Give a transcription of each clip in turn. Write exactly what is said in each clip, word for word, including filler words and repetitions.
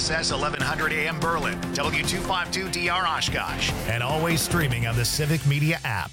S S eleven hundred A M Berlin, W two fifty-two D R Oshkosh, and always streaming on the Civic Media app.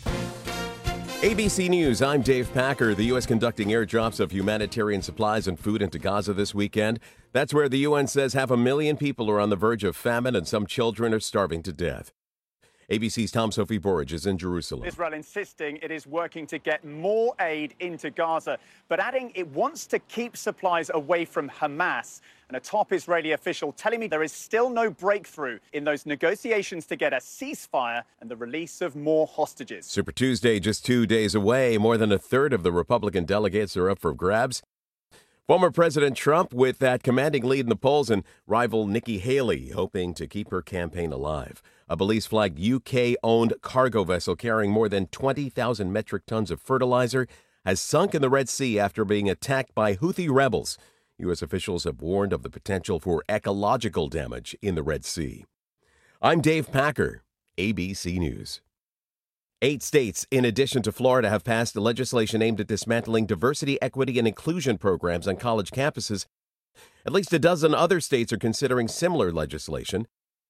A B C News, I'm Dave Packer. The U S conducting airdrops of humanitarian supplies and food into Gaza this weekend. That's where the U N says half a million people are on the verge of famine and some children are starving to death. A B C's Tom Sophie Borage is in Jerusalem. Israel insisting it is working to get more aid into Gaza, but adding it wants to keep supplies away from Hamas. And a top Israeli official telling me there is still no breakthrough in those negotiations to get a ceasefire and the release of more hostages. Super Tuesday just two days away. More than a third of the Republican delegates are up for grabs. Former President Trump with that commanding lead in the polls, and rival Nikki Haley hoping to keep her campaign alive. A police-flagged U K-owned cargo vessel carrying more than twenty thousand metric tons of fertilizer has sunk in the Red Sea after being attacked by Houthi rebels. U S officials have warned of the potential for ecological damage in the Red Sea. I'm Dave Packer, A B C News. Eight states, in addition to Florida, have passed legislation aimed at dismantling diversity, equity, and inclusion programs on college campuses. At least a dozen other states are considering similar legislation.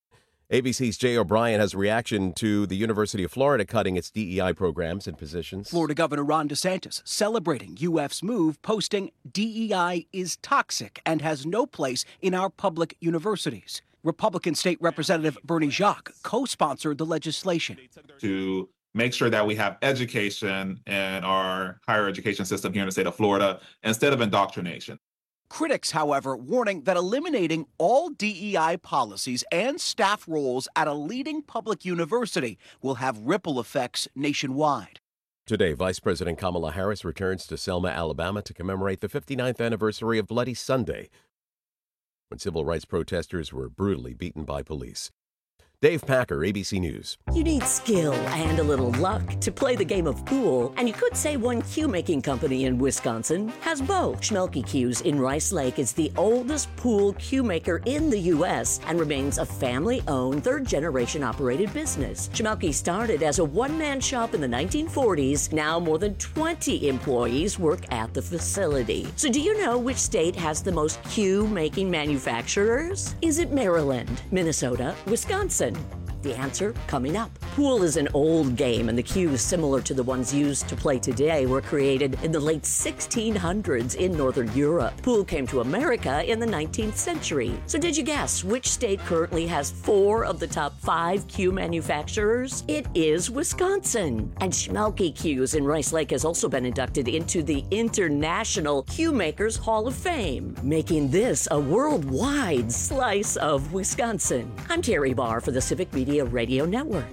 A B C's Jay O'Brien has a reaction to the University of Florida cutting its D E I programs and positions. Florida Governor Ron DeSantis celebrating U F's move, posting D E I is toxic and has no place in our public universities. Republican State Representative Bernie Jacques co-sponsored the legislation. To make sure that we have education in our higher education system here in the state of Florida instead of indoctrination. Critics, however, warning that eliminating all D E I policies and staff roles at a leading public university will have ripple effects nationwide. Today, Vice President Kamala Harris returns to Selma, Alabama to commemorate the fifty-ninth anniversary of Bloody Sunday, when civil rights protesters were brutally beaten by police. Dave Packer, A B C News. You need skill and a little luck to play the game of pool, and you could say one cue-making company in Wisconsin has both. Schmelke Cues in Rice Lake is the oldest pool cue maker in the U S and remains a family-owned, third-generation operated business. Schmelke started as a one-man shop in the nineteen forties. Now more than twenty employees work at the facility. So do you know which state has the most cue-making manufacturers? Is it Maryland, Minnesota, Wisconsin? The answer coming up. Pool is an old game, and the cues similar to the ones used to play today were created in the late sixteen hundreds in Northern Europe. Pool came to America in the nineteenth century. So did you guess which state currently has four of the top five cue manufacturers? It is Wisconsin. And Schmelke Cues in Rice Lake has also been inducted into the International Cue Makers Hall of Fame, making this a worldwide slice of Wisconsin. I'm Terry Barr for the Civic Media Radio Network.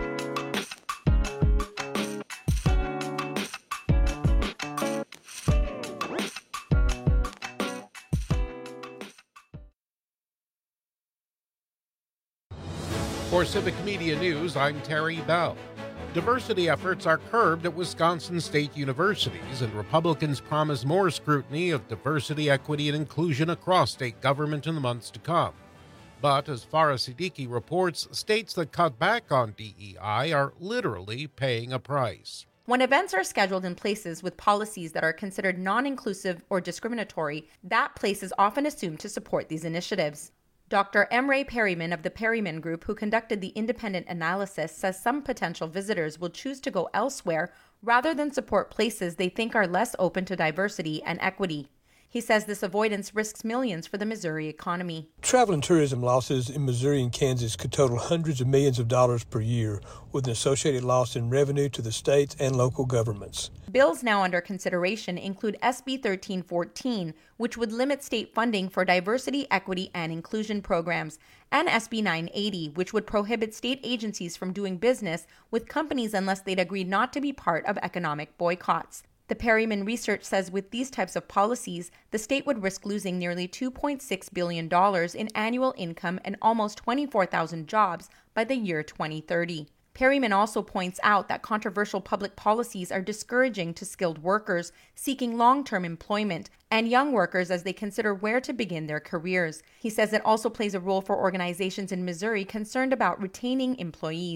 For Civic Media News, I'm Terry Bell. Diversity efforts are curbed at Wisconsin state universities, and Republicans promise more scrutiny of diversity, equity, and inclusion across state government in the months to come. But, as Farah Siddiqui reports, states that cut back on D E I are literally paying a price. When events are scheduled in places with policies that are considered non-inclusive or discriminatory, that place is often assumed to support these initiatives. Doctor M. Ray Perryman of the Perryman Group, who conducted the independent analysis, says some potential visitors will choose to go elsewhere rather than support places they think are less open to diversity and equity. He says this avoidance risks millions for the Missouri economy. Travel and tourism losses in Missouri and Kansas could total hundreds of millions of dollars per year, with an associated loss in revenue to the states and local governments. Bills now under consideration include S B thirteen fourteen, which would limit state funding for diversity, equity, and inclusion programs, and S B nine eighty, which would prohibit state agencies from doing business with companies unless they'd agreed not to be part of economic boycotts. The Perryman research says with these types of policies, the state would risk losing nearly two point six billion dollars in annual income and almost twenty-four thousand jobs by the year twenty thirty. Perryman also points out that controversial public policies are discouraging to skilled workers seeking long-term employment and young workers as they consider where to begin their careers. He says it also plays a role for organizations in Missouri concerned about retaining employees.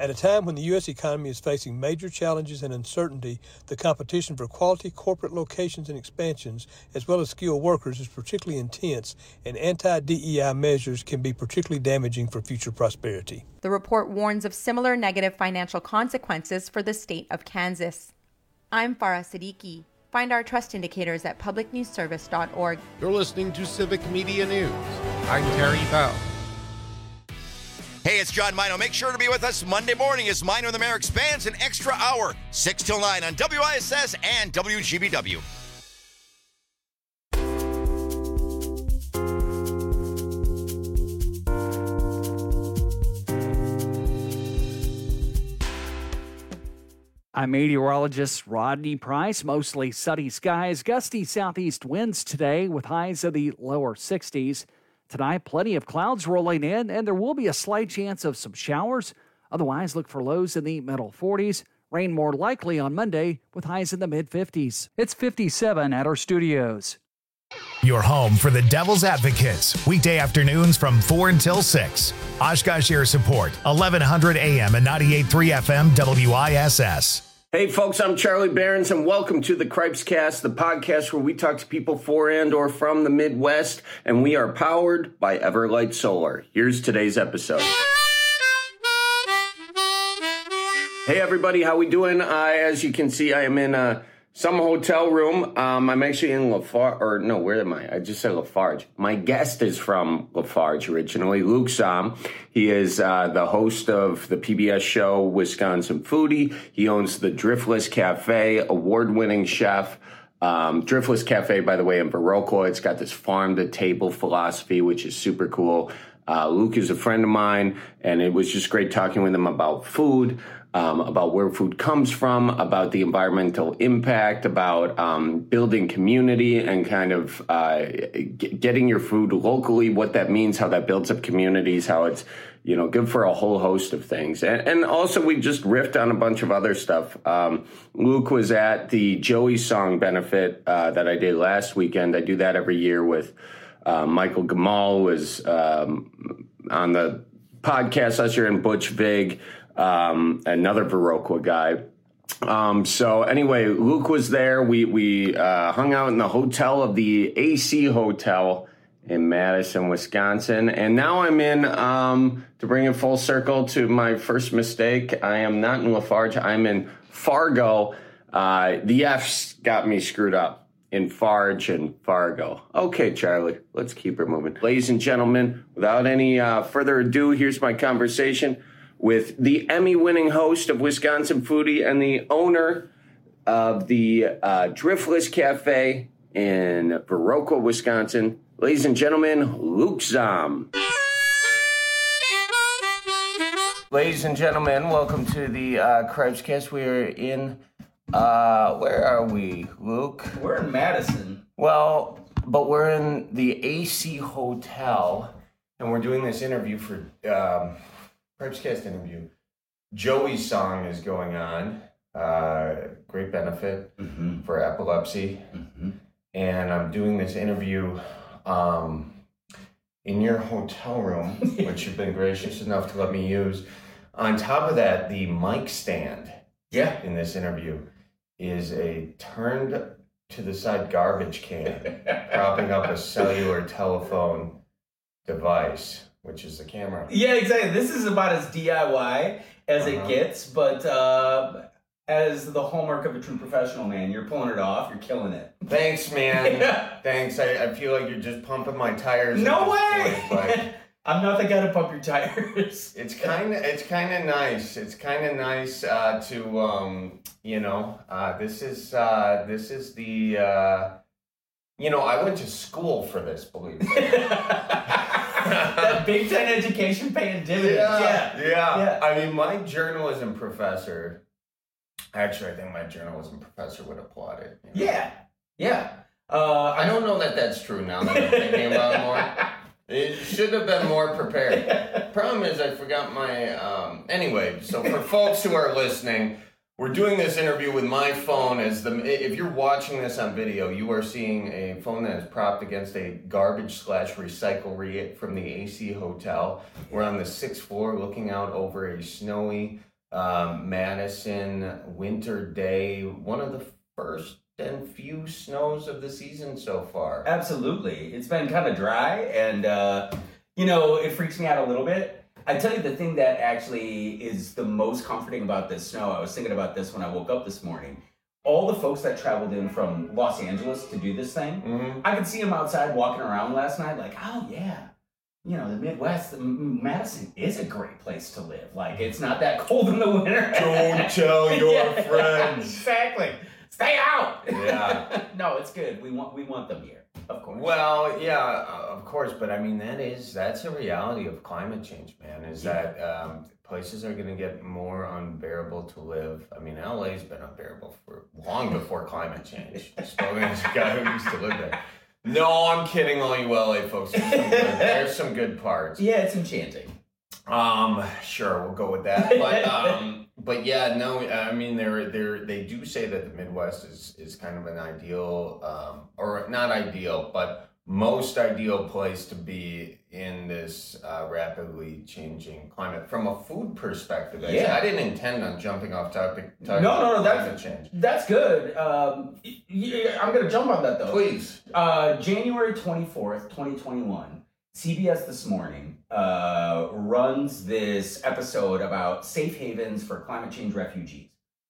At a time when the U S economy is facing major challenges and uncertainty, the competition for quality corporate locations and expansions, as well as skilled workers, is particularly intense, and anti-D E I measures can be particularly damaging for future prosperity. The report warns of similar negative financial consequences for the state of Kansas. I'm Farah Siddiqui. Find our trust indicators at public news service dot org. You're listening to Civic Media News. I'm Terry Bell. Hey, it's John Mino. Make sure to be with us Monday morning as Mino and the Mayor expands an extra hour, six till nine on W I S S and W G B W. I'm meteorologist Rodney Price. Mostly sunny skies, gusty southeast winds today with highs of the lower sixties. Tonight, plenty of clouds rolling in, and there will be a slight chance of some showers. Otherwise, look for lows in the middle forties. Rain more likely on Monday with highs in the mid-fifties. It's fifty-seven at our studios. Your home for the Devil's Advocates, weekday afternoons from four until six. Oshkosh Air Support, eleven hundred A M and ninety-eight point three F M W I S S. Hey folks, I'm Charlie Behrens and welcome to the Cripes Cast, the podcast where we talk to people for and or from the Midwest, and we are powered by Everlight Solar. Here's today's episode. Hey everybody, how we doing? Uh, as you can see, I am in uh, some hotel room. Um, I'm actually in Lafarge, or no, where am I? I just said Lafarge. My guest is from Lafarge originally, Luke Zahm. He is uh, the host of the P B S show Wisconsin Foodie. He owns the Driftless Cafe, award-winning chef. Um, Driftless Cafe, by the way, in Viroqua. It's got this farm-to-table philosophy, which is super cool. Uh, Luke is a friend of mine, and it was just great talking with him about food. Um, about where food comes from, about the environmental impact, about um, building community and kind of uh, g- getting your food locally, what that means, how that builds up communities, how it's, you know, good for a whole host of things. And, and also we just riffed on a bunch of other stuff. Um, Luke was at the Joey Song benefit uh, that I did last weekend. I do that every year with uh, Michael Gamal, who was um, on the podcast last year, and Butch Vig, um, another Viroqua guy. Um, so anyway, Luke was there. We, we, uh, hung out in the hotel of the A C Hotel in Madison, Wisconsin. And now I'm in, um, to bring it full circle to my first mistake. I am not in Lafarge. I'm in Fargo. Uh, the F's got me screwed up in Farge and Fargo. Okay, Charlie, let's keep it moving. Ladies and gentlemen, without any, uh, further ado, here's my conversation with the Emmy-winning host of Wisconsin Foodie and the owner of the uh, Driftless Cafe in Viroqua, Wisconsin. Ladies and gentlemen, Luke Zahm. Ladies and gentlemen, welcome to the uh, Cripes Cast. We are in, uh, where are we, Luke? We're in Madison. Well, but we're in the A C Hotel, and we're doing this interview for... Um, Cripescast interview. Joey's Song is going on. Uh, great benefit mm-hmm. for epilepsy. Mm-hmm. And I'm doing this interview um, in your hotel room, which you've been gracious enough to let me use. On top of that, the mic stand yeah. in this interview is a turned to the side garbage can, propping up a cellular telephone device, which is the camera. Yeah, exactly. This is about as D I Y as uh-huh. it gets, but uh, as the hallmark of a true professional, man, you're pulling it off. You're killing it. Thanks, man. Yeah. Thanks. I, I feel like you're just pumping my tires. No way. Like, I'm not the guy to pump your tires. It's kind of it's kind of nice. It's kind of nice uh, to um, you know uh, this is uh, this is the uh, you know I went to school for this. Believe me. That Big Ten education paying dividends. Yeah, yeah, yeah, yeah. I mean, my journalism professor, actually, I think my journalism professor would applaud it. You know? Yeah, yeah. Uh, I don't know that that's true now that I'm thinking about it more. It should have been more prepared. Problem is, I forgot my, um, anyway, so for folks who are listening, we're doing this interview with my phone. As the if you're watching this on video, you are seeing a phone that is propped against a garbage slash recyclery from the A C Hotel. We're on the sixth floor looking out over a snowy um, Madison, winter day, one of the first and few snows of the season so far. Absolutely. It's been kind of dry, and, uh, you know, it freaks me out a little bit. I tell you the thing that actually is the most comforting about this snow, I was thinking about this when I woke up this morning. All the folks that traveled in from Los Angeles to do this thing, mm-hmm. I could see them outside walking around last night like, oh, yeah. You know, the Midwest, Madison is a great place to live. Like, it's not that cold in the winter. Don't tell your yeah, friends. Exactly. Stay out. Yeah. No, it's good. We want we want them here, of course. Well, yeah, uh, of course. But I mean, that is that's a reality of climate change, man. Is yeah. that um, places are going to get more unbearable to live. I mean, L A's been unbearable for long before climate change. Spoken as a guy who used to live there. No, I'm kidding, all you L A folks. There's some good, there's some good parts. Yeah, it's enchanting. Um, sure, we'll go with that. But um, but yeah, no, I mean, they're they're they do say that the Midwest is is kind of an ideal, um, or not ideal, but most ideal place to be in this uh, rapidly changing climate from a food perspective. Yeah. I didn't intend on jumping off topic. topic no, no, no, climate that's change. That's good. Um, yeah, I'm gonna jump on that though. Please. Uh, January twenty-fourth, twenty twenty-one. C B S This Morning uh, runs this episode about safe havens for climate change refugees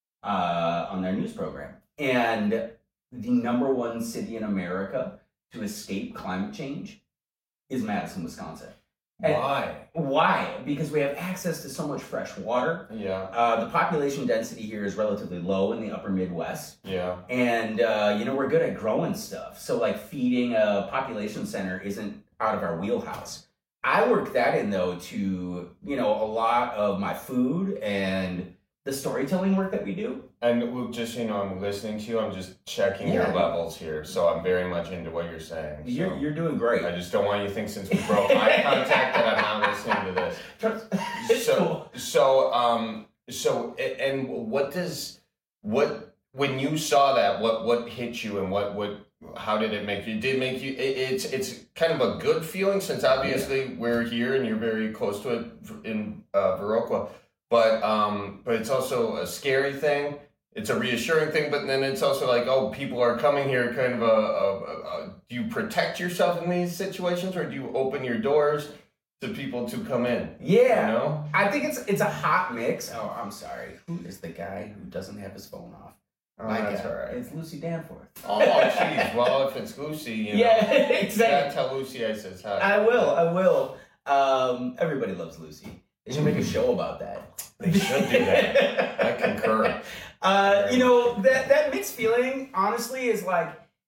uh, on their news program. And the number one city in America to escape climate change is Madison, Wisconsin. And why? Why? Because we have access to so much fresh water. Yeah. Uh, the population density here is relatively low in the upper Midwest. Yeah. And, uh, you know, we're good at growing stuff. So, like, feeding a population center isn't out of our wheelhouse. I work that in, though, to, you know, a lot of my food and the storytelling work that we do. And just, you know, I'm listening to you, I'm just checking Yeah. your levels here, so I'm very much into what you're saying. So You're, you're doing great. I just don't want you to think since we broke eye contact that I'm not listening to this. It's so, cool. so, um, so, a- and what does, what, when you saw that, what, what hit you and what, what, how did it make you? Did it make you, it, it's, it's kind of a good feeling since obviously yeah. we're here and you're very close to it in uh, Viroqua. But um, but it's also a scary thing. It's a reassuring thing, but then it's also like, oh, people are coming here. Kind of a, a, a, a do you protect yourself in these situations, or do you open your doors to people to come in? Yeah, you know? I think it's it's a hot mix. Oh, I'm sorry. Who is the guy who doesn't have his phone off? Oh, My that's God. all right. It's Lucy Danforth. Oh, jeez. Well, if it's Lucy, you know, yeah, exactly. You gotta tell Lucy I says hi. I will. I will. Um, everybody loves Lucy. They should make a show about that. They should do that. I concur. Uh, you know, that that mixed feeling, honestly, is like,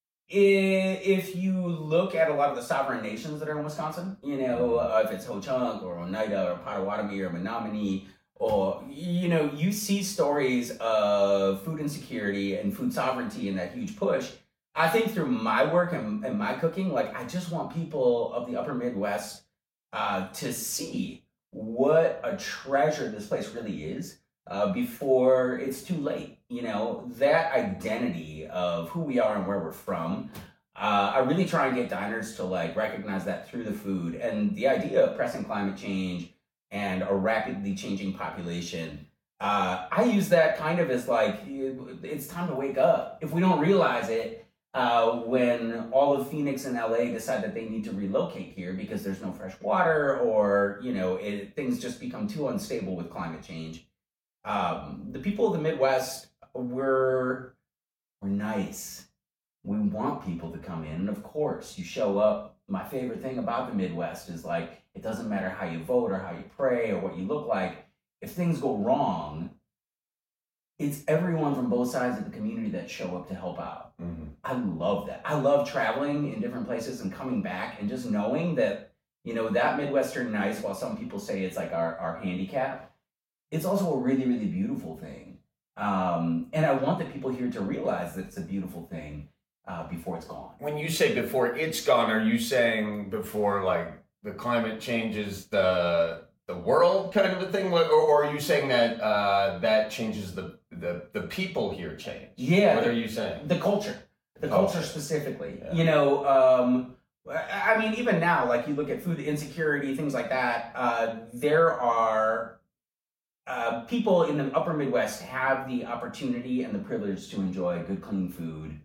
if you look at a lot of the sovereign nations that are in Wisconsin, you know, uh, if it's Ho-Chunk or Oneida or Potawatomi or Menominee, or, you know, you see stories of food insecurity and food sovereignty and that huge push. I think through my work and, and my cooking, like, I just want people of the upper Midwest uh, to see what a treasure this place really is uh, before it's too late. You know, that identity of who we are and where we're from. Uh, I really try and get diners to like recognize that through the food, and the idea of pressing climate change and a rapidly changing population. Uh, I use that kind of as like, it's time to wake up. If we don't realize it, Uh, when all of Phoenix and L A decide that they need to relocate here because there's no fresh water, or, you know, it, things just become too unstable with climate change. Um, the people of the Midwest, we're, we're nice. We want people to come in. And of course, you show up. My favorite thing about the Midwest is like, it doesn't matter how you vote or how you pray or what you look like. If things go wrong, it's everyone from both sides of the community that show up to help out. Mm-hmm. I love that. I love traveling in different places and coming back and just knowing that, you know, that Midwestern nice, while some people say it's like our, our handicap, it's also a really, really beautiful thing. Um, and I want the people here to realize that it's a beautiful thing uh, before it's gone. When you say before it's gone, are you saying before, like, the climate changes the the world kind of a thing? Or, or are you saying that uh, that changes the, the, the people here change? Yeah. What are you saying? The culture. The culture oh. specifically. Yeah. You know, um, I mean, even now, like you look at food insecurity, things like that, uh, there are uh, people in the upper Midwest have the opportunity and the privilege to enjoy good, clean food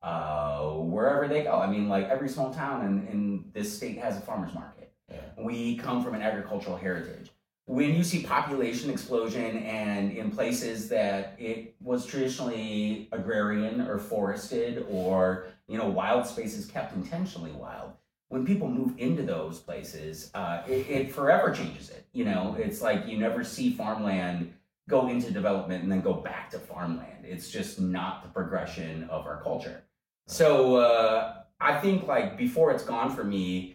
uh, wherever they go. I mean, like every small town in, in this state has a farmer's market. Yeah. We come from an agricultural heritage. When you see population explosion and in places that it was traditionally agrarian or forested or, you know, wild spaces kept intentionally wild, when people move into those places, uh, it, it forever changes it. You know, it's like you never see farmland go into development and then go back to farmland. It's just not the progression of our culture. So uh, I think like before it's gone for me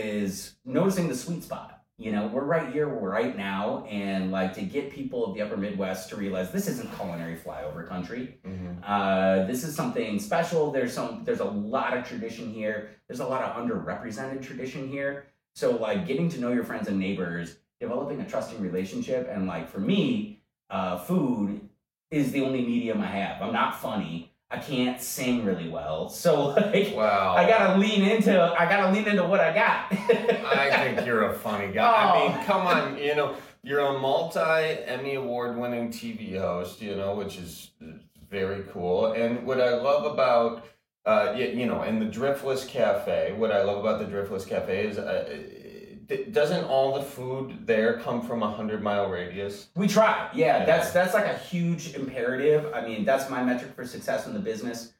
is noticing the sweet spot. You know, we're right here, we're right now, and like to get people of the upper Midwest to realize this isn't culinary flyover country. Mm-hmm. Uh, this is something special. There's some, there's a lot of tradition here. There's a lot of underrepresented tradition here. So like getting to know your friends and neighbors, developing a trusting relationship, and like for me, uh, food is the only medium I have. I'm not funny. I can't sing really well, so like wow. I gotta lean into I gotta lean into what I got. I think you're a funny guy. Oh. I mean, come on, you know, you're a multi-Emmy award-winning T V host, you know, which is very cool. And what I love about, uh, you, you know, and the Driftless Cafe, what I love about the Driftless Cafe is, uh, doesn't all the food there come from a hundred mile radius? We try, yeah, yeah. That's that's like a huge imperative. I mean, that's my metric for success in the business,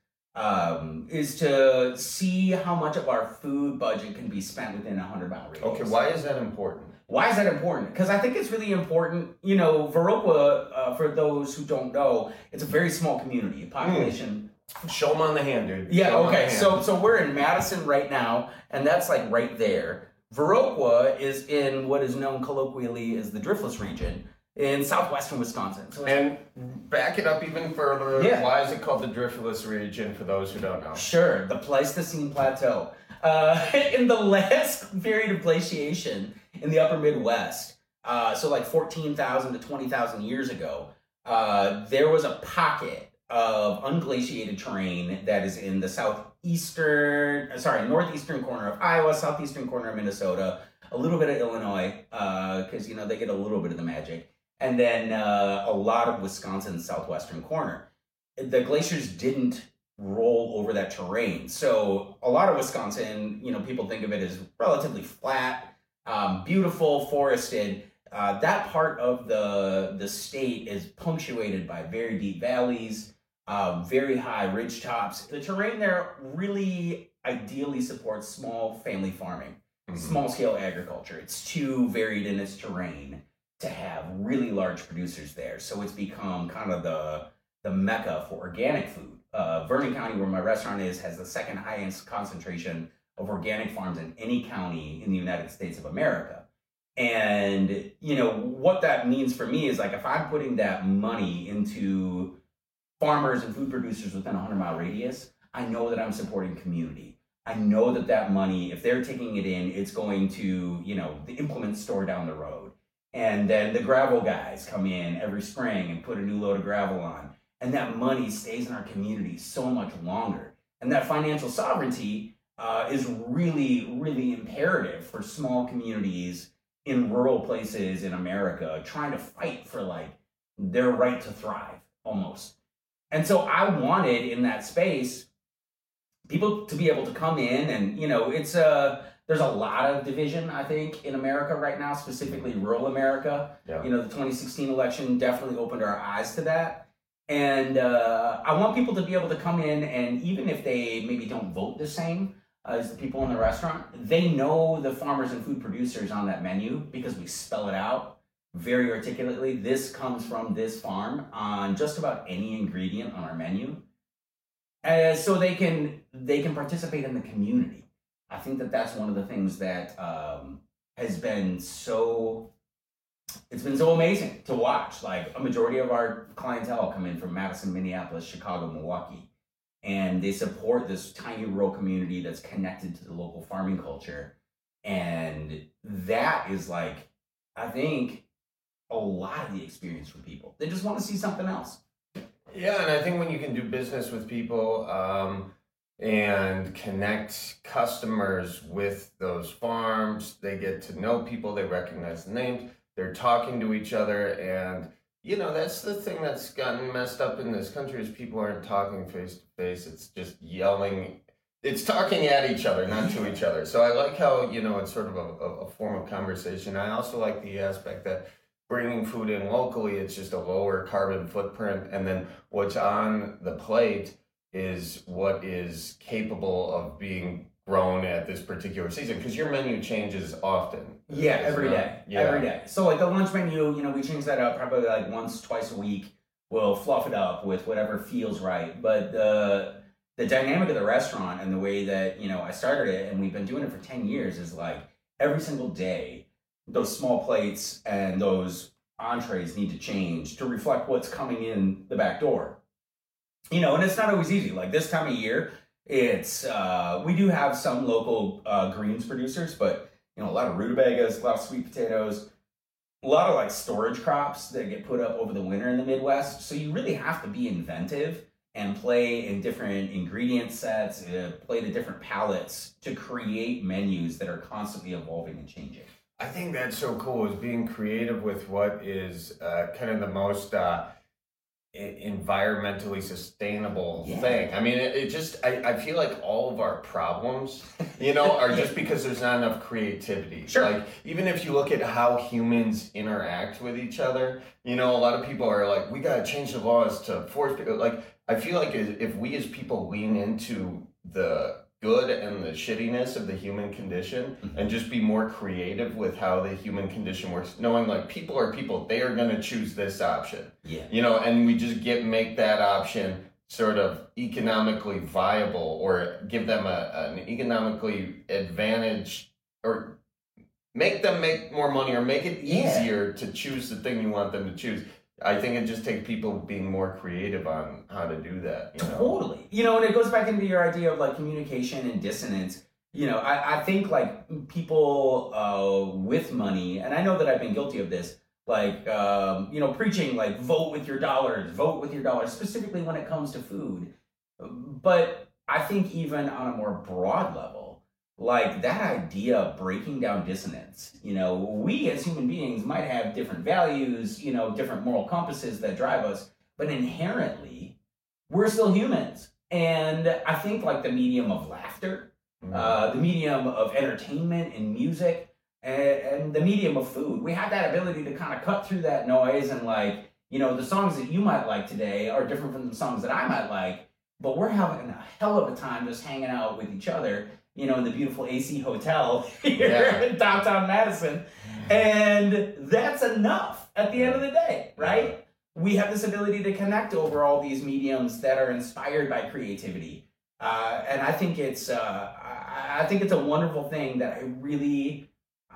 um, is to see how much of our food budget can be spent within a hundred mile radius. Okay, why is that important? Why is that important? Because I think it's really important. You know, Viroqua, uh, for those who don't know, it's a very small community, population. Mm. Show them on the hand, dude. Yeah, Show okay, so so we're in Madison right now, and that's like right there. Viroqua is in what is known colloquially as the Driftless region in southwestern Wisconsin. So and back it up even further, yeah. Why is it called the Driftless region for those who don't know? Sure, the Pleistocene Plateau. Uh, in the last period of glaciation in the upper Midwest, uh, so like fourteen thousand to twenty thousand years ago, uh, there was a pocket of unglaciated terrain that is in the southeastern, sorry, northeastern corner of Iowa, southeastern corner of Minnesota, a little bit of Illinois, because, uh, you know, they get a little bit of the magic, and then uh, a lot of Wisconsin's southwestern corner. The glaciers didn't roll over that terrain. So a lot of Wisconsin, you know, people think of it as relatively flat, um, beautiful, forested. Uh, that part of the, the state is punctuated by very deep valleys, Uh, very high ridge tops. The terrain there really ideally supports small family farming, mm-hmm. small scale agriculture. It's too varied in its terrain to have really large producers there. So it's become kind of the, the mecca for organic food. Uh, Vernon County, where my restaurant is, has the second highest concentration of organic farms in any county in the United States of America. And, you know, what that means for me is like if I'm putting that money into farmers and food producers within a hundred mile radius, I know that I'm supporting community. I know that that money, if they're taking it in, it's going to, you know, the implement store down the road. And then the gravel guys come in every spring and put a new load of gravel on. And that money stays in our community so much longer. And that financial sovereignty uh, is really, really imperative for small communities in rural places in America trying to fight for like their right to thrive almost. And so I wanted in that space people to be able to come in and, you know, it's a, there's a lot of division, I think, in America right now, specifically rural America. Yeah. You know, the twenty sixteen election definitely opened our eyes to that. And uh, I want people to be able to come in and even if they maybe don't vote the same as the people in the restaurant, they know the farmers and food producers on that menu because we spell it out very articulately. This comes from this farm on just about any ingredient on our menu. Uh, so they can they can participate in the community. I think that that's one of the things that um, has been so, it's been so amazing to watch. Like a majority of our clientele come in from Madison, Minneapolis, Chicago, Milwaukee, and they support this tiny rural community that's connected to the local farming culture. And that is like, I think, a lot of the experience for people. They just want to see something else. Yeah, and I think when you can do business with people um, and connect customers with those farms, they get to know people, they recognize the names, they're talking to each other, and you know, that's the thing that's gotten messed up in this country is people aren't talking face to face. It's just yelling. It's talking at each other, not to each other. So I like how, you know, it's sort of a, a form of conversation. I also like the aspect that bringing food in locally, it's just a lower carbon footprint. And then what's on the plate is what is capable of being grown at this particular season, because your menu changes often. Yeah, every day. Yeah. Every day. So like the lunch menu, you know, we change that up probably like once, twice a week. We'll fluff it up with whatever feels right. But the the dynamic of the restaurant and the way that, you know, I started it and we've been doing it for ten years is like every single day, those small plates and those entrees need to change to reflect what's coming in the back door. You know, and it's not always easy. Like this time of year, it's, uh, we do have some local uh, greens producers, but, you know, a lot of rutabagas, a lot of sweet potatoes, a lot of like storage crops that get put up over the winter in the Midwest. So you really have to be inventive and play in different ingredient sets, uh, play the different palettes to create menus that are constantly evolving and changing. I think that's so cool, is being creative with what is uh, kind of the most uh, environmentally sustainable yeah. thing. I mean, it, it just, I, I feel like all of our problems, you know, are just because there's not enough creativity. Sure. Like, even if you look at how humans interact with each other, you know, a lot of people are like, we got to change the laws to force people. Like, I feel like if we as people lean into the good and the shittiness of the human condition mm-hmm. and just be more creative with how the human condition works, knowing like people are people, they are going to choose this option. Yeah. You know, and we just get, make that option sort of economically viable, or give them a, an economically advantage, or make them make more money, or make it easier yeah. to choose the thing you want them to choose. I think it just takes people being more creative on how to do that. You know? Totally. You know, and it goes back into your idea of like communication and dissonance. You know, I, I think like people uh, with money, and I know that I've been guilty of this, like, um, you know, preaching like vote with your dollars, vote with your dollars, specifically when it comes to food. But I think even on a more broad level, like that idea of breaking down dissonance, you know, we as human beings might have different values, you know, different moral compasses that drive us, but inherently we're still humans. And I think like the medium of laughter, mm-hmm. uh, the medium of entertainment and music, and, and the medium of food, we have that ability to kind of cut through that noise. And like, you know, the songs that you might like today are different from the songs that I might like, but we're having a hell of a time just hanging out with each other, you know, in the beautiful A C Hotel here yeah. in downtown Madison. And that's enough at the end of the day, right? We have this ability to connect over all these mediums that are inspired by creativity. Uh, and I think it's uh, I, I think it's a wonderful thing that I really,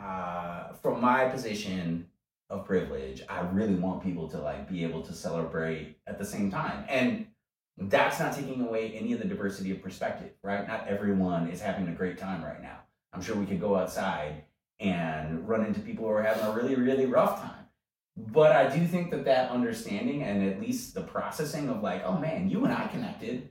uh, from my position of privilege, I really want people to like be able to celebrate at the same time. And that's not taking away any of the diversity of perspective, right? Not everyone is having a great time right now. I'm sure we could go outside and run into people who are having a really, really rough time. But I do think that that understanding and at least the processing of like, oh man, you and I connected.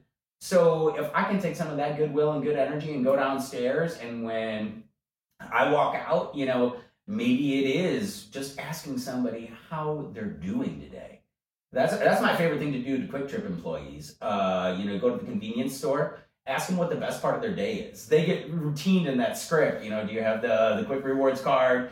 So if I can take some of that goodwill and good energy and go downstairs, and when I walk out, you know, maybe it is just asking somebody how they're doing today. That's that's my favorite thing to do to Quick Trip employees. Uh, you know, go to the convenience store, ask them what the best part of their day is. They get routined in that script. You know, do you have the the Quick Rewards card?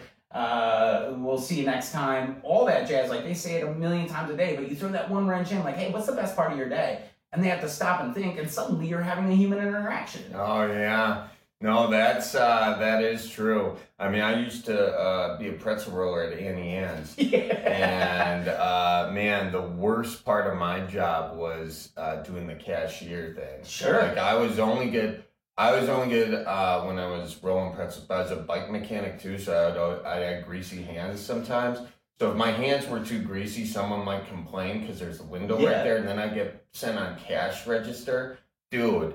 Uh, we'll see you next time. All that jazz. Like they say it a million times a day, but you throw that one wrench in, like, hey, what's the best part of your day? And they have to stop and think, and suddenly you're having a human interaction. Oh yeah. No, that's uh, that is true. I mean, I used to uh, be a pretzel roller at Annie Ann's, yeah. and uh, man, the worst part of my job was uh, doing the cashier thing. Sure. Like I was only good. I was only good uh, when I was rolling pretzels. I was a bike mechanic too, so I would I had greasy hands sometimes. So if my hands were too greasy, someone might complain because there's a window yeah. right there, and then I get sent on cash register. Dude,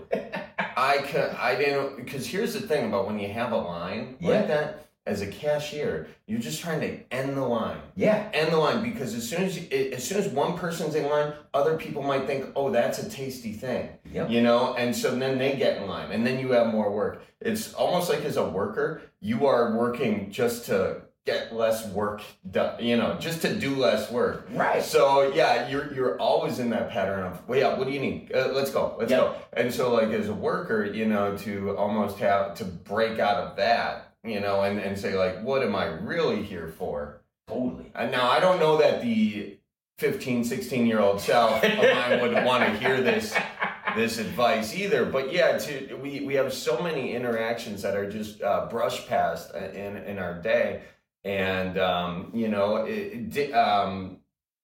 I can I didn't, because here's the thing about when you have a line yeah. like that, as a cashier, you're just trying to end the line. Yeah. End the line, because as soon as you, as soon as one person's in line, other people might think, oh, that's a tasty thing. Yep. You know, and so then they get in line, and then you have more work. It's almost like as a worker, you are working just to get less work done, you know, just to do less work. Right. So yeah, you're you're always in that pattern of, wait, yeah, what do you need? Uh, let's go, let's Yep. go. And so like as a worker, you know, to almost have to break out of that, you know, and, and say like, what am I really here for? Totally. And now I don't know that the fifteen, sixteen year old self of mine would want to hear this this advice either, but yeah, to we we have so many interactions that are just uh, brushed past in in our day. And, um, you know, it, it, um,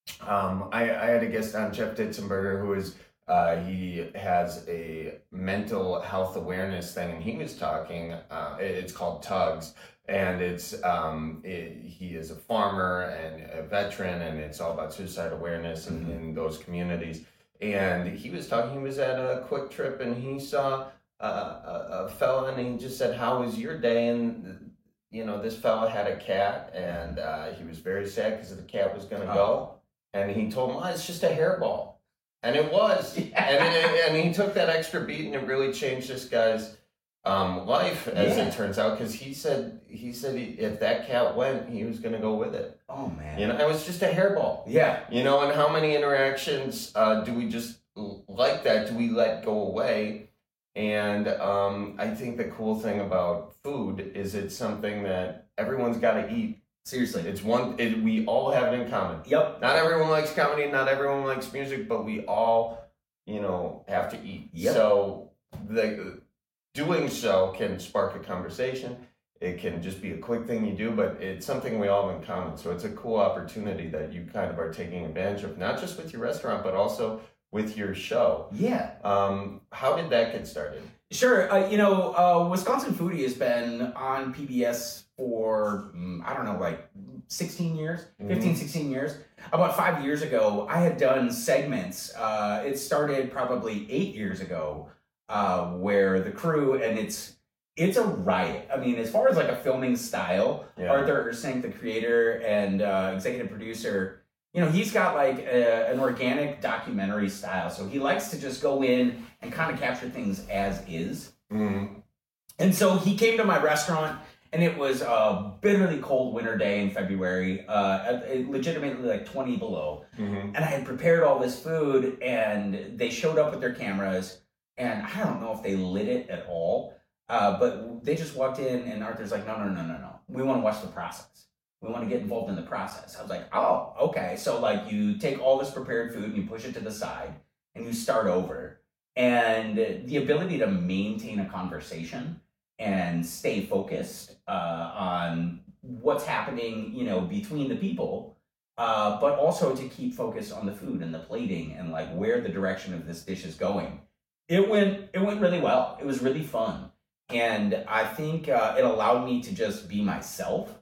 um, I, I had a guest on, Jeff Ditzenberger, who is, uh, he has a mental health awareness thing, and he was talking, uh, it's called Tugs, and it's, um, it, he is a farmer and a veteran, and it's all about suicide awareness in, Mm-hmm. in those communities. And he was talking, he was at a Quick Trip, and he saw uh, a, a fella, and he just said, how was your day? And you know, this fella had a cat, and uh, he was very sad because the cat was going to Oh. go. And he told him, oh, it's just a hairball. And it was. Yeah. And, it, and he took that extra beat, and it really changed this guy's um, life, as Yeah. it turns out, because he said, he said he, if that cat went, he was going to go with it. Oh, man. You know, it was just a hairball. Yeah. You know, and how many interactions uh, do we just like that? Do we let go away? And um, I think the cool thing about food is it's something that everyone's got to eat. Seriously. It's one, it, we all have it in common. Yep. Not everyone likes comedy, not everyone likes music, but we all, you know, have to eat. Yep. So the doing so can spark a conversation. It can just be a quick thing you do, but it's something we all have in common. So it's a cool opportunity that you kind of are taking advantage of, not just with your restaurant, but also with your show. Yeah. Um, how did that get started? Sure. Uh, you know, uh, Wisconsin Foodie has been on P B S for, mm, I don't know, like sixteen years, fifteen, Mhm. sixteen years. About five years ago, I had done segments. Uh, it started probably eight years ago, uh, where the crew, and it's it's a riot. I mean, as far as like a filming style, Yeah. Arthur Ursink, the creator and uh, executive producer, you know, he's got like a, an organic documentary style. So he likes to just go in and kind of capture things as is. Mm-hmm. And so he came to my restaurant, and it was a bitterly cold winter day in February, uh, legitimately like twenty below. Mm-hmm. And I had prepared all this food, and they showed up with their cameras, and I don't know if they lit it at all, uh, but they just walked in, and Arthur's like, no, no, no, no, no. We want to watch the process. We want to get involved in the process. I was like, oh, okay. So like you take all this prepared food and you push it to the side and you start over. And the ability to maintain a conversation and stay focused uh, on what's happening, you know, between the people, uh, but also to keep focus on the food and the plating and like where the direction of this dish is going. It went, it went really well. It was really fun. And I think uh, it allowed me to just be myself.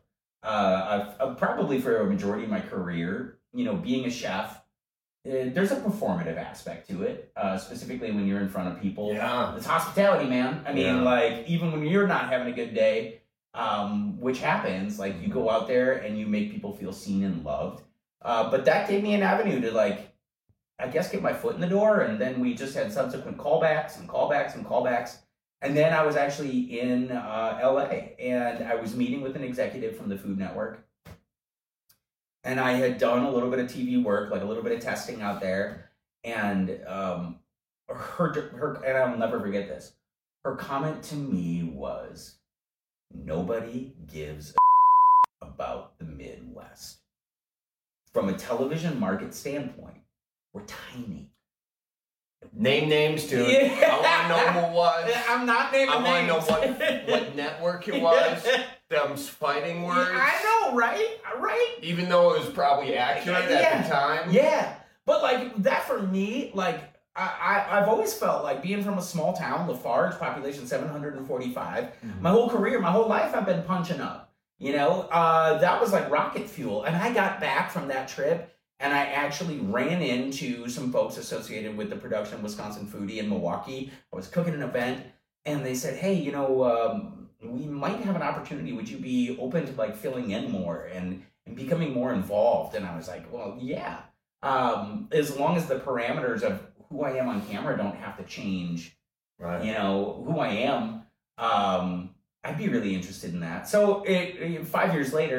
Uh, I've, I've probably for a majority of my career, you know, being a chef, uh, there's a performative aspect to it, uh, specifically when you're in front of people. Yeah. It's hospitality, man. I mean, Yeah. like, even when you're not having a good day, um, which happens, like, you go out there and you make people feel seen and loved. Uh, but that gave me an avenue to, like, I guess get my foot in the door, and then we just had subsequent callbacks and callbacks and callbacks. And then I was actually in uh, L A, and I was meeting with an executive from the Food Network. And I had done a little bit of T V work, like a little bit of testing out there. And um, her, her, and I'll never forget this, her comment to me was, nobody gives a about the Midwest. From a television market standpoint, we're tiny. Name names, dude. Yeah. I want to know who it was. I'm not naming I want to know names. what, what network it was. Them fighting words. I know, right? Right? Even though it was probably accurate Yeah. at the time. Yeah. But like that for me, like I, I, I've always felt like being from a small town, Lafarge, population seven hundred forty-five, Mm-hmm. my whole career, my whole life I've been punching up. You know, uh, that was like rocket fuel. And I got back from that trip and I actually ran into some folks associated with the production of Wisconsin Foodie in Milwaukee. I was cooking an event and they said, hey, you know, um, we might have an opportunity. Would you be open to like filling in more and, and becoming more involved? And I was like, well, yeah. Um, as long as the parameters of who I am on camera don't have to change, right. you know, who I am, um, I'd be really interested in that. So it, it, five years later,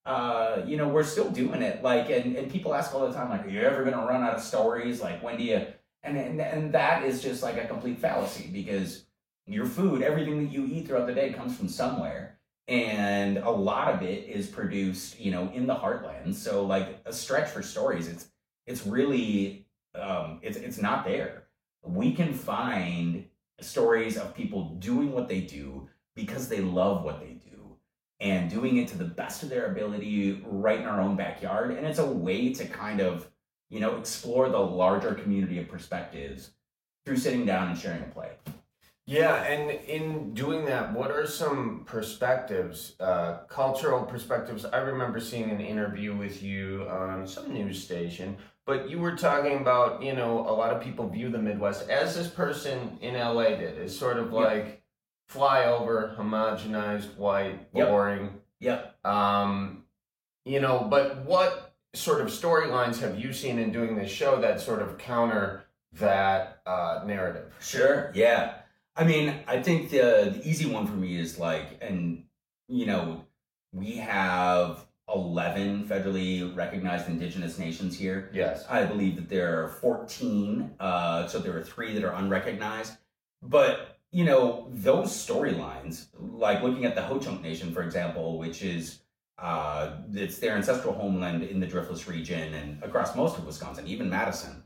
uh, you know, we're still doing it. Like, and, and people ask all the time, like, are you ever going to run out of stories? Like, when do you, and, and, and that is just like a complete fallacy, because your food, everything that you eat throughout the day comes from somewhere. And a lot of it is produced, you know, in the heartland. So like a stretch for stories, it's, it's really, um, it's, it's not there. We can find stories of people doing what they do because they love what they do and doing it to the best of their ability right in our own backyard. And it's a way to kind of, you know, explore the larger community of perspectives through sitting down and sharing a plate. Yeah, and in doing that, what are some perspectives, uh, cultural perspectives? I remember seeing an interview with you on some news station, but you were talking about, you know, a lot of people view the Midwest, as this person in L A did, as sort of like yep. flyover, homogenized, white, boring. Yep. yep. Um, you know, but what sort of storylines have you seen in doing this show that sort of counter that uh, narrative? Sure, yeah. I mean, I think the, the easy one for me is like, and, you know, we have eleven federally recognized indigenous nations here. Yes. I believe that there are fourteen, uh, so there are three that are unrecognized. But, you know, those storylines, like looking at the Ho-Chunk Nation, for example, which is, uh, it's their ancestral homeland in the Driftless region and across most of Wisconsin, even Madison.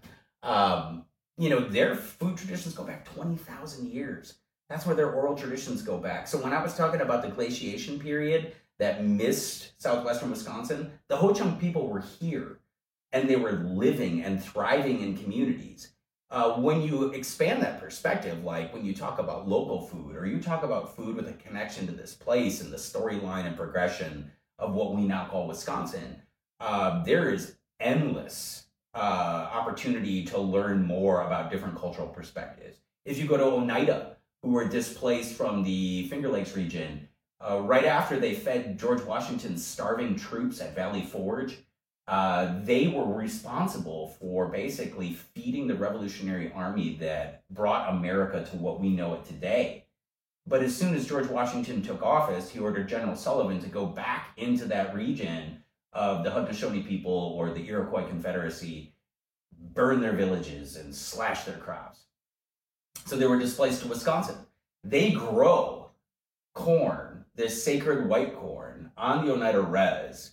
Um, You know, their food traditions go back twenty thousand years. That's where their oral traditions go back. So when I was talking about the glaciation period that missed southwestern Wisconsin, the Ho-Chunk people were here and they were living and thriving in communities. Uh, when you expand that perspective, like when you talk about local food or you talk about food with a connection to this place and the storyline and progression of what we now call Wisconsin, uh, there is endless Uh, opportunity to learn more about different cultural perspectives. If you go to Oneida, who were displaced from the Finger Lakes region, uh, right after they fed George Washington's starving troops at Valley Forge, uh, they were responsible for basically feeding the Revolutionary Army that brought America to what we know it today. But as soon as George Washington took office, he ordered General Sullivan to go back into that region of the Haudenosaunee people or the Iroquois Confederacy, burn their villages and slash their crops. So they were displaced to Wisconsin. They grow corn, this sacred white corn, on the Oneida Res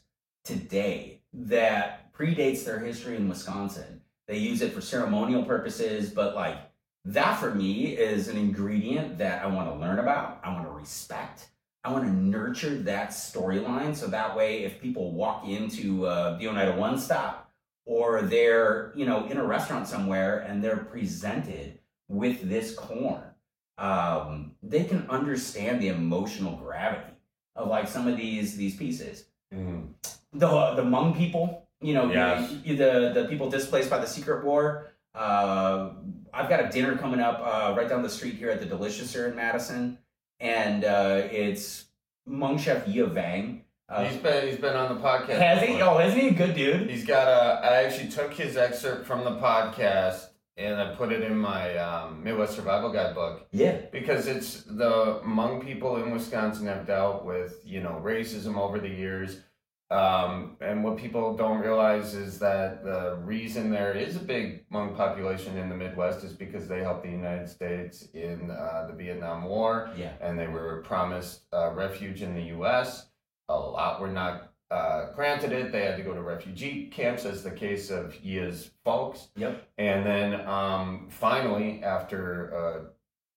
today that predates their history in Wisconsin. They use it for ceremonial purposes, but like that for me is an ingredient that I want to learn about, I want to respect. I want to nurture that storyline so that way if people walk into uh, the Oneida One Stop or they're, you know, in a restaurant somewhere and they're presented with this corn, um, they can understand the emotional gravity of like some of these these pieces. Mm. The the Hmong people, you know, yes. the, the the people displaced by the Secret War. Uh, I've got a dinner coming up uh, right down the street here at the Deliciouser in Madison. And uh, it's Hmong chef Yi Vang. Uh, he's been he's been on the podcast. Has he? Oh, isn't he a good dude? He's got a. I actually took his excerpt from the podcast and I put it in my um, Midwest Survival Guide book. Yeah. Because it's the Hmong people in Wisconsin have dealt with, you know, racism over the years. Um, and what people don't realize is that the reason there is a big Hmong population in the Midwest is because they helped the United States in uh, the Vietnam War. Yeah. And they were promised uh, refuge in the U S. A lot were not uh, granted it. They had to go to refugee camps, as the case of Yi's folks. Yep. And then um, finally, after a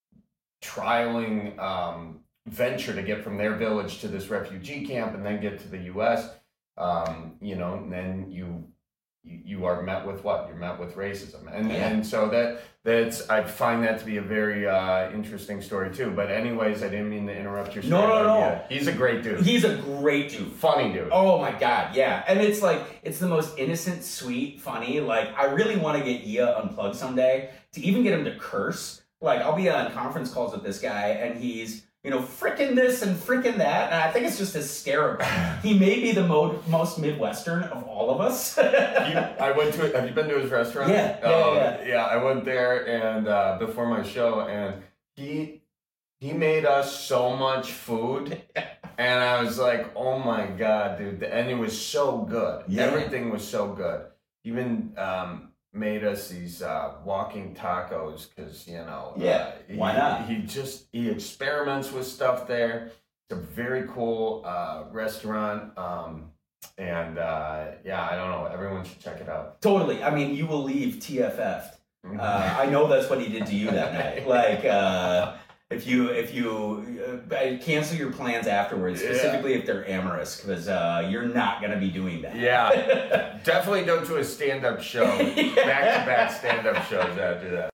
trialing um, venture to get from their village to this refugee camp and then get to the U S, um, you know, and then you, you you are met with what? You're met with racism. And Yeah. and so that that's I find that to be a very uh, interesting story too. But anyways, I didn't mean to interrupt your story. No, no, no. Yeah, he's a great dude. He's a great dude. Funny dude. Oh my God, yeah. And it's like, it's the most innocent, sweet, funny. Like, I really want to get Ia unplugged someday to even get him to curse. Like, I'll be on conference calls with this guy and he's, you know, frickin' this and frickin' that. And I think it's just hysterical. He may be the mo- most Midwestern of all of us. you, I went to, have you been to his restaurant? Yeah, yeah, um, yeah. yeah. I went there and uh, before my show and he, he made us so much food And I was like, oh my God, dude. And it was so good. Yeah. Everything was so good. Even um, made us these uh, walking tacos because, you know. Yeah, uh, why he, not? He just, he experiments with stuff there. It's a very cool uh, restaurant. Um, and uh, yeah, I don't know. Everyone should check it out. Totally. I mean, you will leave T F F'd. Uh, I know that's what he did to you that night. Like, uh, if you if you uh, cancel your plans afterwards, specifically yeah. if they're amorous, because uh, you're not going to be doing that. Yeah, definitely don't do a stand-up show, yeah. back-to-back stand-up shows after that.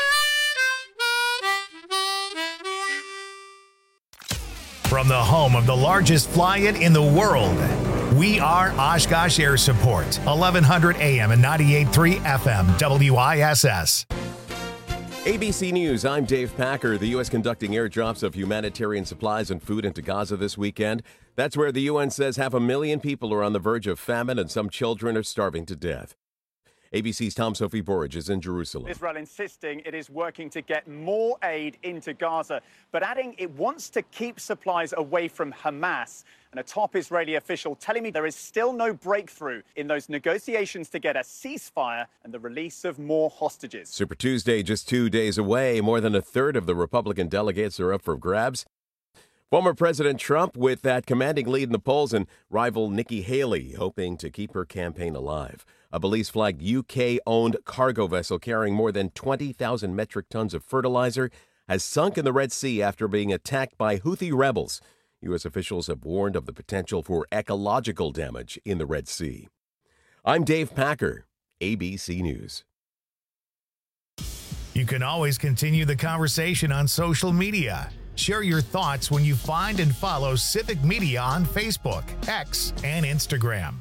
From the home of the largest fly-in in the world, we are Oshkosh Air Support, eleven hundred A M and ninety-eight point three F M, W I S S. A B C News, I'm Dave Packer. The U S conducting airdrops of humanitarian supplies and food into Gaza this weekend. That's where the U N says half a million people are on the verge of famine and some children are starving to death. A B C's Tom Sophie Borge is in Jerusalem. Israel insisting it is working to get more aid into Gaza, but adding it wants to keep supplies away from Hamas. And a top Israeli official telling me there is still no breakthrough in those negotiations to get a ceasefire and the release of more hostages. Super Tuesday just two days away. More than a third of the Republican delegates are up for grabs. Former President Trump with that commanding lead in the polls and rival Nikki Haley hoping to keep her campaign alive. A police-flagged U K-owned cargo vessel carrying more than twenty thousand metric tons of fertilizer has sunk in the Red Sea after being attacked by Houthi rebels. U S officials have warned of the potential for ecological damage in the Red Sea. I'm Dave Packer, A B C News. You can always continue the conversation on social media. Share your thoughts when you find and follow Civic Media on Facebook, X, and Instagram.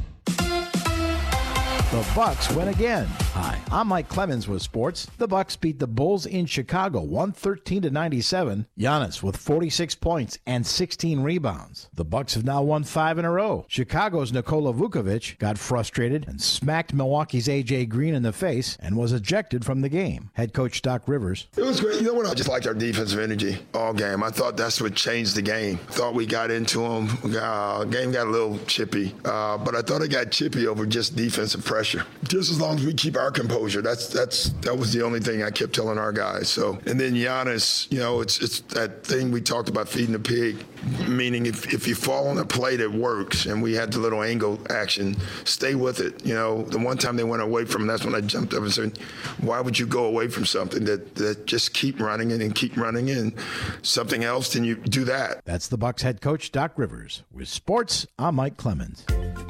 The Bucks win again. Hi, I'm Mike Clemens with sports. The Bucks beat the Bulls in Chicago one thirteen to ninety-seven. Giannis with forty-six points and sixteen rebounds. The Bucks have now won five in a row. Chicago's Nikola Vukovic got frustrated and smacked Milwaukee's A J Green in the face and was ejected from the game. Head coach Doc Rivers. It was great. You know what? I just liked our defensive energy all game. I thought that's what changed the game. Thought we got into them. Uh, game got a little chippy, uh, but I thought it got chippy over just defensive pressure. Just as long as we keep our composure, that's that's that was the only thing I kept telling our guys. So, and then Giannis, you know, it's it's that thing we talked about, feeding the pig, meaning if if you fall on a play that works, and we had the little angle action, stay with it. You know, the one time they went away from, that's when I jumped up and said, why would you go away from something that that just keep running it and keep running in something else? Then you do that. That's the Bucks head coach Doc Rivers. With sports, I'm Mike Clemens.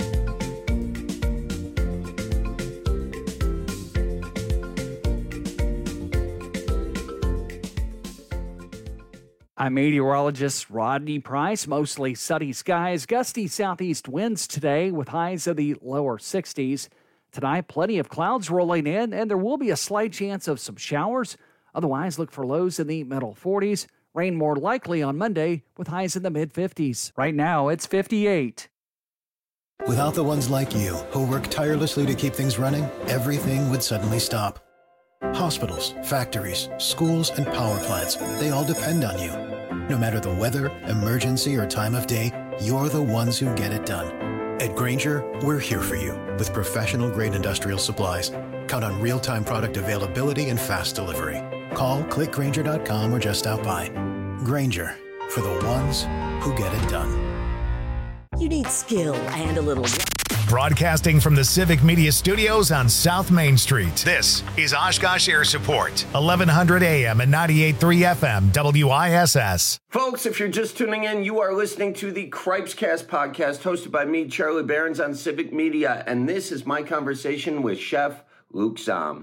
I'm meteorologist Rodney Price. Mostly sunny skies, gusty southeast winds today with highs of the lower sixties. Tonight, plenty of clouds rolling in, and there will be a slight chance of some showers. Otherwise, look for lows in the middle forties. Rain more likely on Monday with highs in the mid-fifties. Right now, it's fifty-eight. Without the ones like you, who work tirelessly to keep things running, everything would suddenly stop. Hospitals, factories, schools, and power plants, they all depend on you. No matter the weather, emergency, or time of day, you're the ones who get it done. At Grainger, we're here for you with professional-grade industrial supplies. Count on real-time product availability and fast delivery. Call, click Grainger dot com, or just stop by. Grainger, for the ones who get it done. You need skill and a little... Broadcasting from the Civic Media Studios on South Main Street, this is Oshkosh Air Support, eleven hundred A M and ninety-eight point three F M, W I S S. Folks, if you're just tuning in, you are listening to the Cripescast podcast hosted by me, Charlie Behrens, on Civic Media, and this is my conversation with Chef Luke Zahm.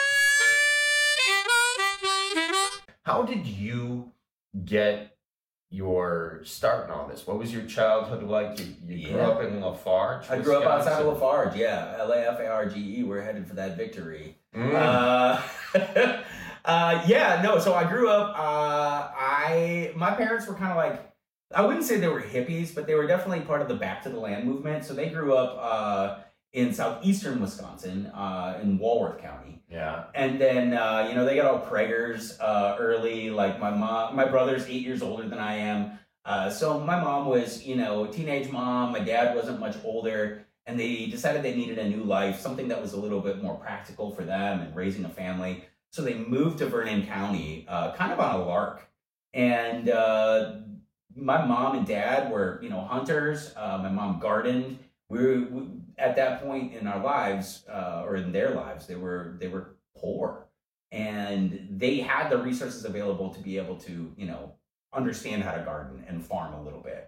How did you get your start in all this? What was your childhood like? You, you grew Yeah. up in Lafarge? I grew up outside of Wisconsin? Lafarge, yeah. L A F A R G E, we're headed for that victory. Mm. Uh, uh, yeah, no, so I grew up, uh, I, my parents were kind of like, I wouldn't say they were hippies, but they were definitely part of the Back to the Land movement. So they grew up uh, in southeastern Wisconsin, uh, in Walworth County. Yeah. And then, uh, you know, they got all Prager's uh, early. Like my mom, my brother's eight years older than I am. Uh, so my mom was, you know, a teenage mom. My dad wasn't much older, and they decided they needed a new life, something that was a little bit more practical for them and raising a family. So they moved to Vernon County, uh, kind of on a lark. And uh, my mom and dad were, you know, hunters. Uh, my mom gardened. We were we, at that point in our lives, uh, or in their lives, they were they were poor, and they had the resources available to be able to, you know, understand how to garden and farm a little bit.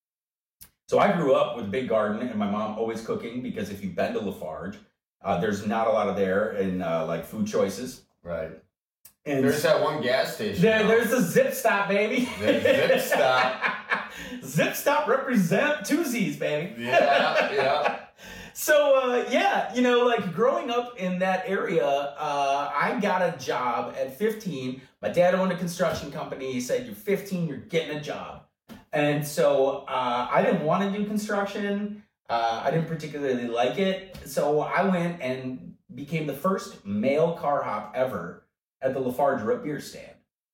So I grew up with a big garden and my mom always cooking, because if you've been to Lafarge, uh, there's not a lot of there in uh, like food choices. Right. And there's that one gas station. There, there's the Zip Stop, baby. The Zip Stop. Zip Stop represent two Z's, baby. Yeah, yeah. So, uh, yeah, you know, like growing up in that area, uh, I got a job at fifteen. My dad owned a construction company. He said, you're fifteen, you're getting a job. And so uh, I didn't want to do construction. Uh, I didn't particularly like it. So I went and became the first male car hop ever at the Lafarge root beer stand.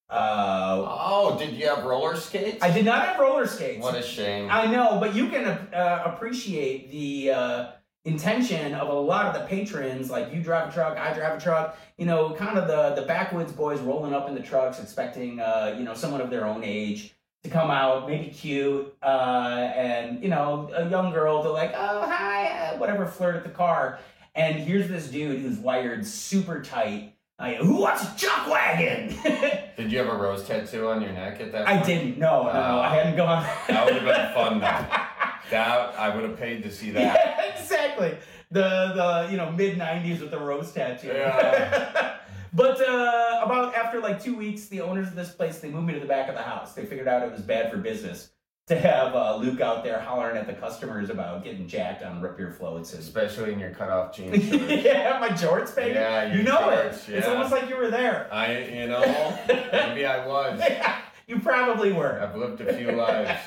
Uh, oh, did you have roller skates? I did not have roller skates. What a shame. I know, but you can uh, appreciate the uh, intention of a lot of the patrons. Like, you drive a truck, I drive a truck. You know, kind of the, the backwoods boys rolling up in the trucks, expecting, uh, you know, someone of their own age to come out, maybe cute, uh, and, you know, a young girl to like, oh, hi, uh, whatever, flirt at the car. And here's this dude who's wired super tight. I, who wants a chuck wagon? Did you have a rose tattoo on your neck at that I point? didn't. No, no, no. I hadn't gone. That would have been fun, though. That, I would have paid to see that. Yeah, exactly. The, the you know, mid nineties with the rose tattoo. Yeah. But uh, about after like two weeks, the owners of this place, they moved me to the back of the house. They figured out it was bad for business to have uh, Luke out there hollering at the customers about getting jacked on root beer floats. And... Especially in your cutoff jeans shorts. Yeah, my jorts, baby. Yeah, your you know jorts, it. Yeah. It's almost like you were there. I, you know, maybe I was. Yeah, you probably were. I've lived a few lives.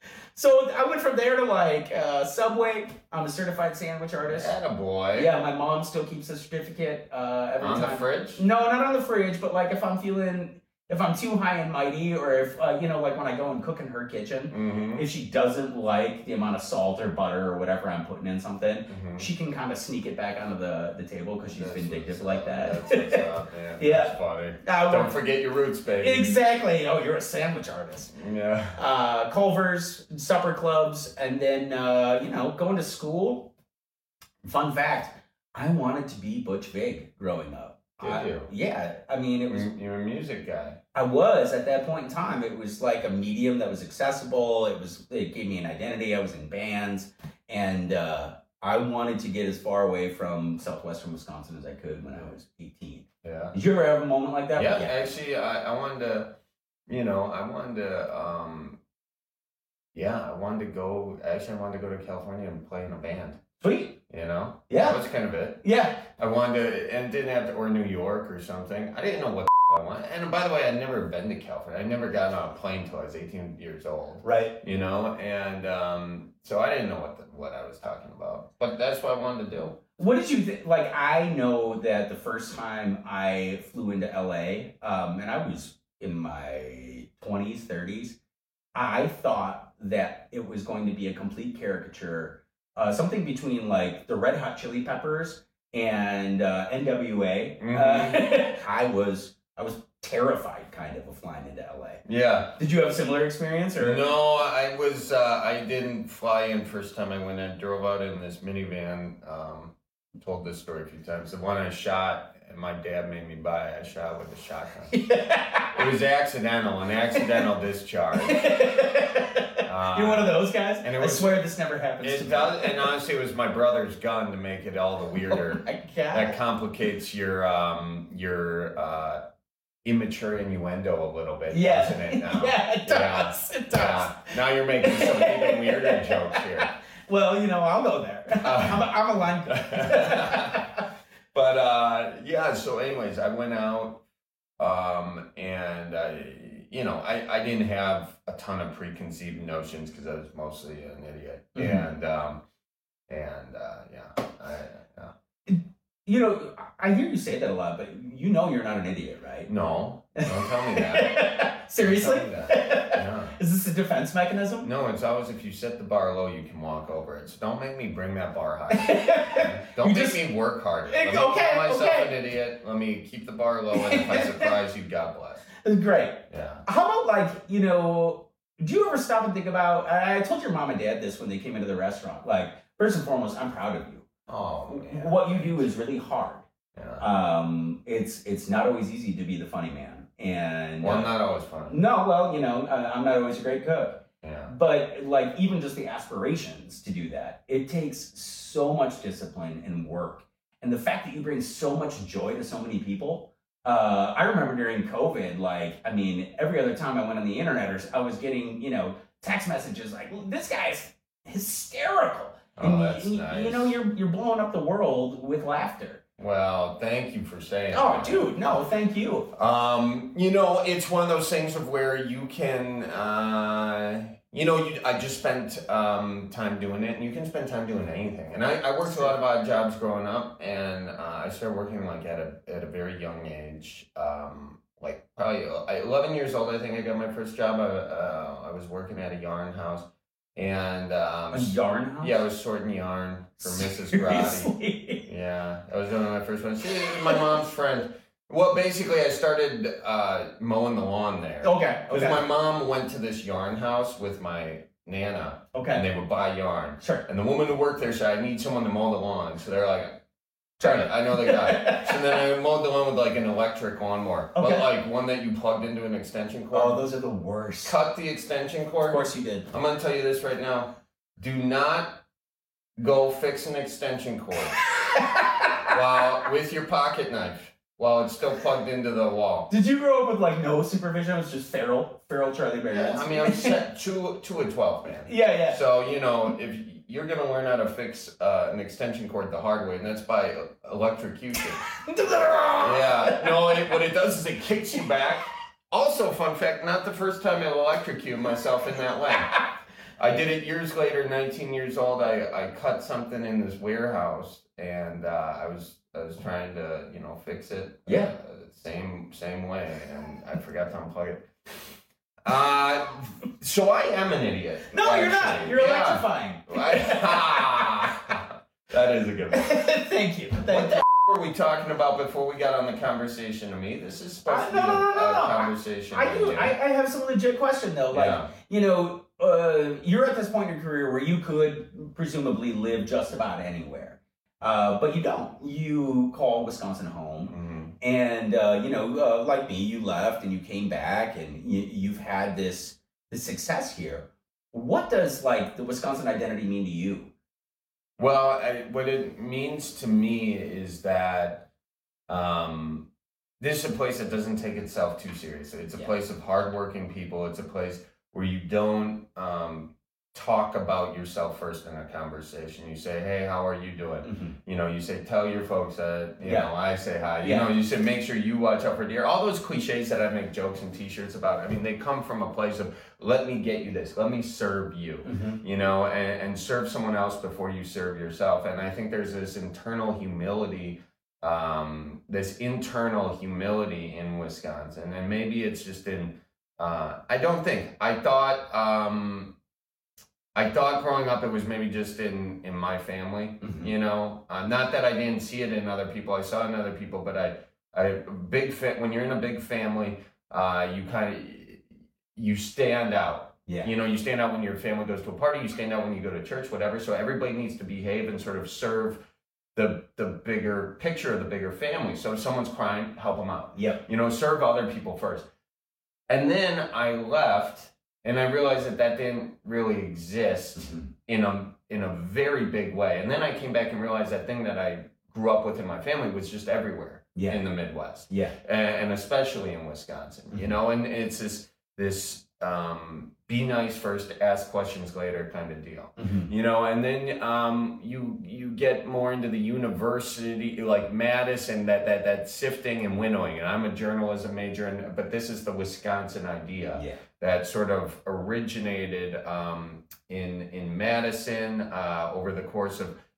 So I went from there to like uh, Subway. I'm a certified sandwich artist. Attaboy. Yeah, my mom still keeps a certificate uh, every on time. the fridge? No, not on the fridge, but like if I'm feeling, if I'm too high and mighty, or if, uh, you know, like when I go and cook in her kitchen, mm-hmm. if she doesn't like the amount of salt or butter or whatever I'm putting in something, mm-hmm. she can kind of sneak it back onto the, the table because she's that's vindictive like that. That's what's up, man. Yeah. That's funny. Uh, Don't forget your roots, baby. Exactly. Oh, you're a sandwich artist. Yeah. Uh, Culver's, supper clubs, and then, uh, you know, going to school. Fun fact, I wanted to be Butch Vig growing up. Did I, you? Yeah. I mean, it was... You're a music guy. I was at that point in time. It was like a medium that was accessible. It was, it gave me an identity. I was in bands, and uh, I wanted to get as far away from southwestern Wisconsin as I could when I was eighteen. Yeah. Did you ever have a moment like that? Yeah, yeah. Actually, I, I wanted to, you know, I wanted to, um, yeah, I wanted to go, actually, I wanted to go to California and play in a band. Sweet. You know? Yeah. That was kind of it. Yeah. I wanted to, and didn't have to, or New York or something. I didn't know what I wanted. And by the way, I'd never been to California. I'd never gotten on a plane until I was eighteen years old. Right. You know? And um, so I didn't know what the, what I was talking about. But that's what I wanted to do. What did you think? Like, I know that the first time I flew into L A, um, and I was in my twenties, thirties, I thought that it was going to be a complete caricature, uh, something between like the Red Hot Chili Peppers and uh, N W A. Mm-hmm. Uh, I was I was terrified, kind of, of flying into L A. Yeah. Did you have a similar experience? Or no, I was. Uh, I didn't fly in first time I went. I drove out in this minivan. Um, told this story a few times. The one I shot, and my dad made me buy. I shot with a shotgun. It was accidental, an accidental discharge. Uh, You're one of those guys? And it I was, swear this never happens it to me. Does, and honestly, it was my brother's gun to make it all the weirder. Oh my God. That complicates your um your uh, immature innuendo a little bit, Yeah. doesn't it? Now? Yeah, it does. Yeah. It does. Yeah. Now you're making some even weirder jokes here. Well, you know, I'll go there. Uh, I'm, a, I'm a line cook. But uh, yeah, so anyways, I went out um, and I, you know, I, I didn't have a ton of preconceived notions because I was mostly an idiot. Mm-hmm. And um, and uh, yeah, I, yeah. You know, I hear you say that a lot, but you know you're not an idiot, right? No, don't tell me that. Seriously? Don't tell me that. Yeah. Is this a defense mechanism? No, it's always if you set the bar low, you can walk over it. So don't make me bring that bar high. Don't You make just- me work harder. Okay, Let me call myself okay. an idiot. Let me keep the bar low, and if I surprise you, God bless. It's great. Yeah. How about like, you know, do you ever stop and think about, I told your mom and dad this when they came into the restaurant, like, first and foremost, I'm proud of you. Oh, yeah. What you do is really hard. Yeah. Um, it's it's not always easy to be the funny man. And Well, I'm uh, not always funny. No, well, you know, uh, I'm not always a great cook. Yeah. But like even just the aspirations to do that, it takes so much discipline and work. And the fact that you bring so much joy to so many people. Uh, I remember during COVID, like, I mean, every other time I went on the internet, or I was getting, you know, text messages like, well, this guy's hysterical. Oh, and that's you, nice. you know, you're you're blowing up the world with laughter. Well, thank you for saying Oh, that. dude, no, thank you. Um, you know, it's one of those things of where you can, uh, you know, you, I just spent um, time doing it, and you can spend time doing anything. And I, I worked a lot of odd jobs growing up, and uh, I started working like at a at a very young age. Um, like probably eleven years old, I think I got my first job. I, uh, I was working at a yarn house. And um, A yarn house? Yeah, I was sorting yarn for Missus Grotti. Seriously? Yeah, I was doing my first one. She was my mom's friend. Well, basically, I started uh, mowing the lawn there. Okay, Because okay. my mom went to this yarn house with my Nana. Okay. And they would buy yarn. Sure. And the woman who worked there said, I need someone to mow the lawn. So they're like, Charlie, I know the guy. So then I mowed the lawn with like an electric lawnmower. Okay. But like one that you plugged into an extension cord. Oh, those are the worst. Cut the extension cord. Of course you did. I'm going to tell you this right now. Do not go fix an extension cord while with your pocket knife while it's still plugged into the wall. Did you grow up with like no supervision? It was just feral, feral Charlie Bear. Yeah, I mean, I'm set to to a twelve, man. Yeah, yeah. So you know, if you're gonna learn how to fix uh, an extension cord the hard way, and that's by electrocution. Yeah. No, it, what it does is it kicks you back. Also, fun fact: not the first time I electrocuted myself in that way. I did it years later, nineteen years old. I, I cut something in this warehouse, and uh, I was I was trying to you know fix it. Yeah. Uh, same same way, and I forgot to unplug it. Uh, so I am an idiot. No, actually. you're not. You're Yeah. electrifying. I- that is a good one. Thank you. What Thank the you. f- were we talking about before we got on the conversation to me? This is supposed Uh, to no, be no, no, a, no, a no. conversation. I do. with you. I, I have some legit question though. Like, Yeah. you know, uh, you're at this point in your career where you could presumably live just about anywhere, uh, but you don't. You call Wisconsin home, Mm-hmm. and uh, you know, uh, like me, you left and you came back, and you, you've had this this success here. What does like the Wisconsin identity mean to you? Well, I, what it means to me is that um, this is a place that doesn't take itself too seriously. It's a Yeah. place of hardworking people. It's a place where you don't um, talk about yourself first in a conversation. You say, "Hey, how are you doing?" Mhm. You know, you say, "Tell your folks that you Yeah. know I say hi." You Yeah. know, you say, "Make sure you watch out for deer." All those cliches that I make jokes and T-shirts about. I mean, they come from a place of let me get you this, let me serve you. Mhm. You know, and, and serve someone else before you serve yourself. And I think there's this internal humility, um, this internal humility in Wisconsin, and maybe it's just in. Uh, I don't think I thought. Um, I thought growing up it was maybe just in, in my family, Mhm. you know. Uh, not that I didn't see it in other people. I saw it in other people, but I, I big fa- when you're in a big family, uh, you kind of you stand out. Yeah. You know, you stand out when your family goes to a party. You stand out when you go to church, whatever. So everybody needs to behave and sort of serve the the bigger picture of the bigger family. So if someone's crying, help them out. Yep. You know, serve other people first. And then I left. And I realized that that didn't really exist Mhm. in a in a very big way. And then I came back and realized that thing that I grew up with in my family was just everywhere Yeah. in the Midwest, Yeah. and, and especially in Wisconsin. You know, and it's this this um, be nice first, ask questions later kind of deal. Mhm. You know, and then um, you you get more into the university, like Madison, that that that sifting and winnowing. And I'm a journalism major, and but this is the Wisconsin idea Yeah. that sort of originated um, in in Madison uh, over the course of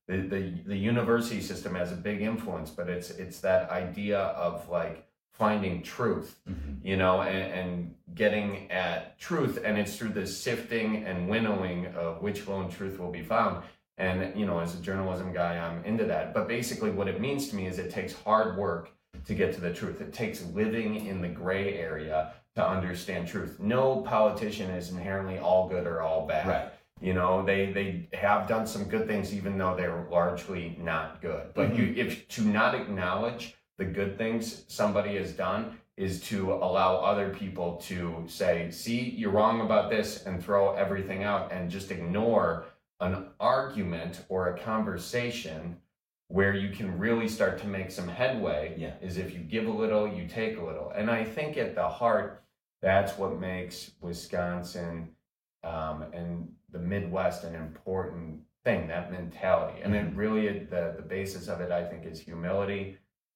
the, the, the university system has a big influence, but it's, it's that idea of like finding truth, mm-hmm. you know, and, and getting at truth. And it's through the sifting and winnowing of which lone truth will be found. And, you know, as a journalism guy, I'm into that. But basically what it means to me is it takes hard work to get to the truth. It takes living in the gray area to understand truth. No politician is inherently all good or all bad. Right. You know, they, they have done some good things, even though they're largely not good. But mm-hmm. you, if to not acknowledge the good things somebody has done is to allow other people to say, see, you're wrong about this, and throw everything out and just ignore an argument or a conversation where you can really start to make some headway. Yeah. Is if you give a little, you take a little. And I think at the heart, that's what makes Wisconsin um, and the Midwest an important thing, that mentality. And it really, the, the basis of it, I think, is humility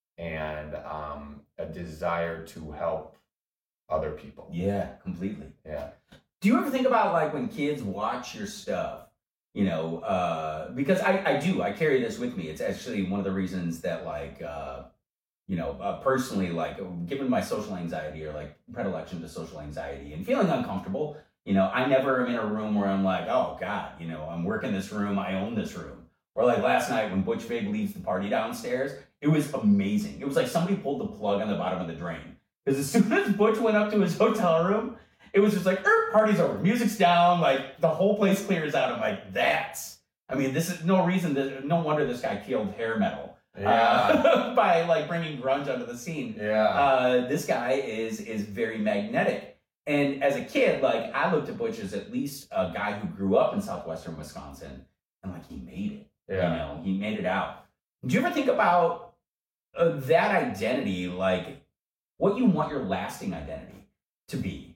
and um, a desire to help other people. Yeah, completely. Yeah. Do you ever think about like when kids watch your stuff? You know, uh, because I, I do, I carry this with me. It's actually one of the reasons that like, uh, you know, uh, personally, like given my social anxiety or like predilection to social anxiety and feeling uncomfortable, you know, I never am in a room where I'm like, oh God, you know, I'm working this room, I own this room. Or like last night when Butch Vig leaves the party downstairs, it was amazing. It was like somebody pulled the plug on the bottom of the drain. Because as soon as Butch went up to his hotel room, it was just like, er, party's over, music's down, like the whole place clears out. I'm like, that's, I mean, this is no reason, that, no wonder this guy killed hair metal yeah. uh, by like bringing grunge onto the scene. Yeah. Uh, this guy is is very magnetic. And as a kid, like I looked at Butch as at least a guy who grew up in southwestern Wisconsin, and like he made it. Yeah. You know, he made it out. Do you ever think about uh, that identity, like what you want your lasting identity to be?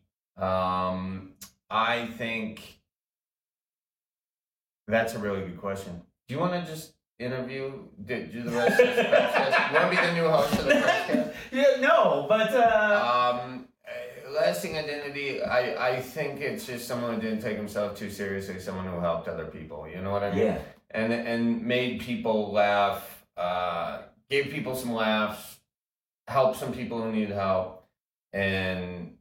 Um, I think that's a really good question. Do you want to just interview, do, do the rest of this press test? You want to be the new host of the press test? Yeah, no, but... Uh... Um, lasting identity, I, I think it's just someone who didn't take himself too seriously, someone who helped other people, you know what I mean? Yeah. And, and made people laugh, uh, gave people some laughs, helped some people who need help, and...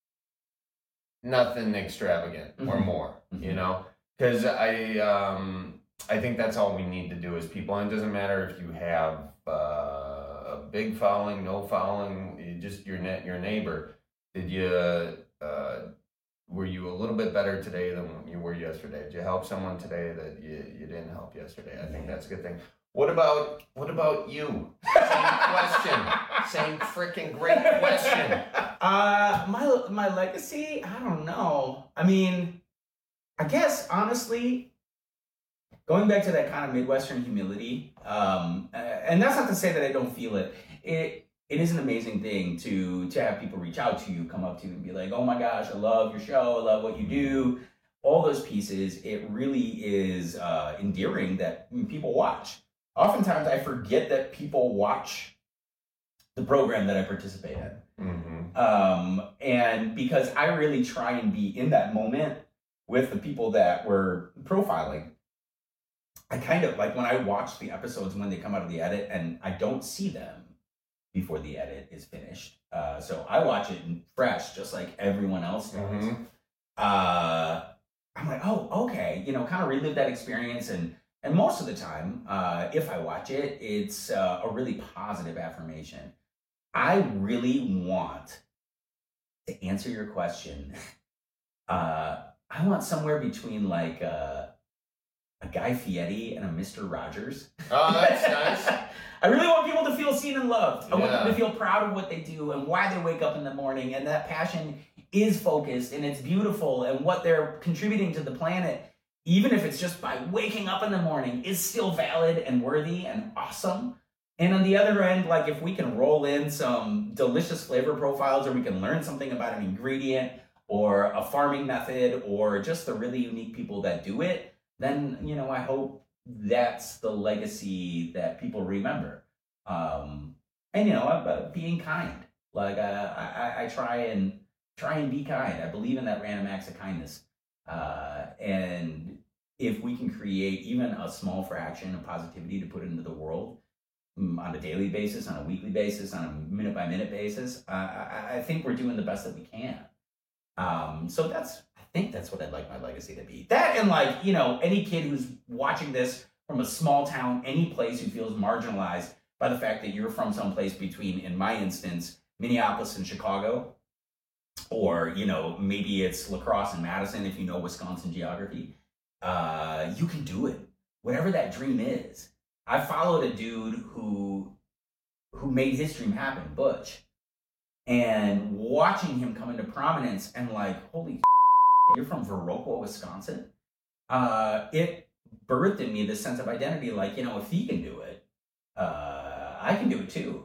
nothing extravagant mm-hmm. or more, mm-hmm. you know, because I um I think that's all we need to do as people. And it doesn't matter if you have uh, a big following, no following, you just your net your neighbor. Did you uh, were you a little bit better today than you were yesterday? Did you help someone today that you, you didn't help yesterday? I think that's a good thing. What about what about you? Same question. Same freaking great question. Uh, my my legacy, I don't know. I mean, I guess honestly, going back to that kind of Midwestern humility, um, and that's not to say that I don't feel it. It it is an amazing thing to to have people reach out to you, come up to you, and be like, "Oh my gosh, I love your show. I love what you do." All those pieces, it really is uh, endearing that people watch. Oftentimes, I forget that people watch the program that I participate in. Mm-hmm. Um, and because I really try and be in that moment with the people that we're profiling, I kind of, like when I watch the episodes when they come out of the edit, and I don't see them before the edit is finished. Uh, so I watch it fresh, just like everyone else does. Mm-hmm. Uh, I'm like, oh, okay, you know, kind of relive that experience. And and most of the time, uh, if I watch it, it's uh, a really positive affirmation. I really want to answer your question. Uh, I want somewhere between like uh, a Guy Fieri and a Mister Rogers. Oh, that's nice. I really want people to feel seen and loved. I Yeah. want them to feel proud of what they do and why they wake up in the morning, and that passion is focused and it's beautiful, and what they're contributing to the planet, even if it's just by waking up in the morning, is still valid and worthy and awesome. And on the other end, like if we can roll in some delicious flavor profiles, or we can learn something about an ingredient or a farming method or just the really unique people that do it, then, you know, I hope that's the legacy that people remember. Um, and, you know, uh, being kind. Like uh, I, I try and try and be kind. I believe in that random acts of kindness. Uh, and if we can create even a small fraction of positivity to put into the world um, on a daily basis, on a weekly basis, on a minute by minute basis, uh, I, I think we're doing the best that we can. Um, so that's, I think that's what I'd like my legacy to be. That and like, you know, any kid who's watching this from a small town, any place who feels marginalized by the fact that you're from someplace between, in my instance, Minneapolis and Chicago, or, you know, maybe it's La Crosse and Madison if you know Wisconsin geography, uh, you can do it. Whatever that dream is. I followed a dude who who made his dream happen, Butch. And watching him come into prominence and like, holy shit, you're from Viroqua, Wisconsin? Uh, it birthed in me this sense of identity, like, you know, if he can do it, uh, I can do it too.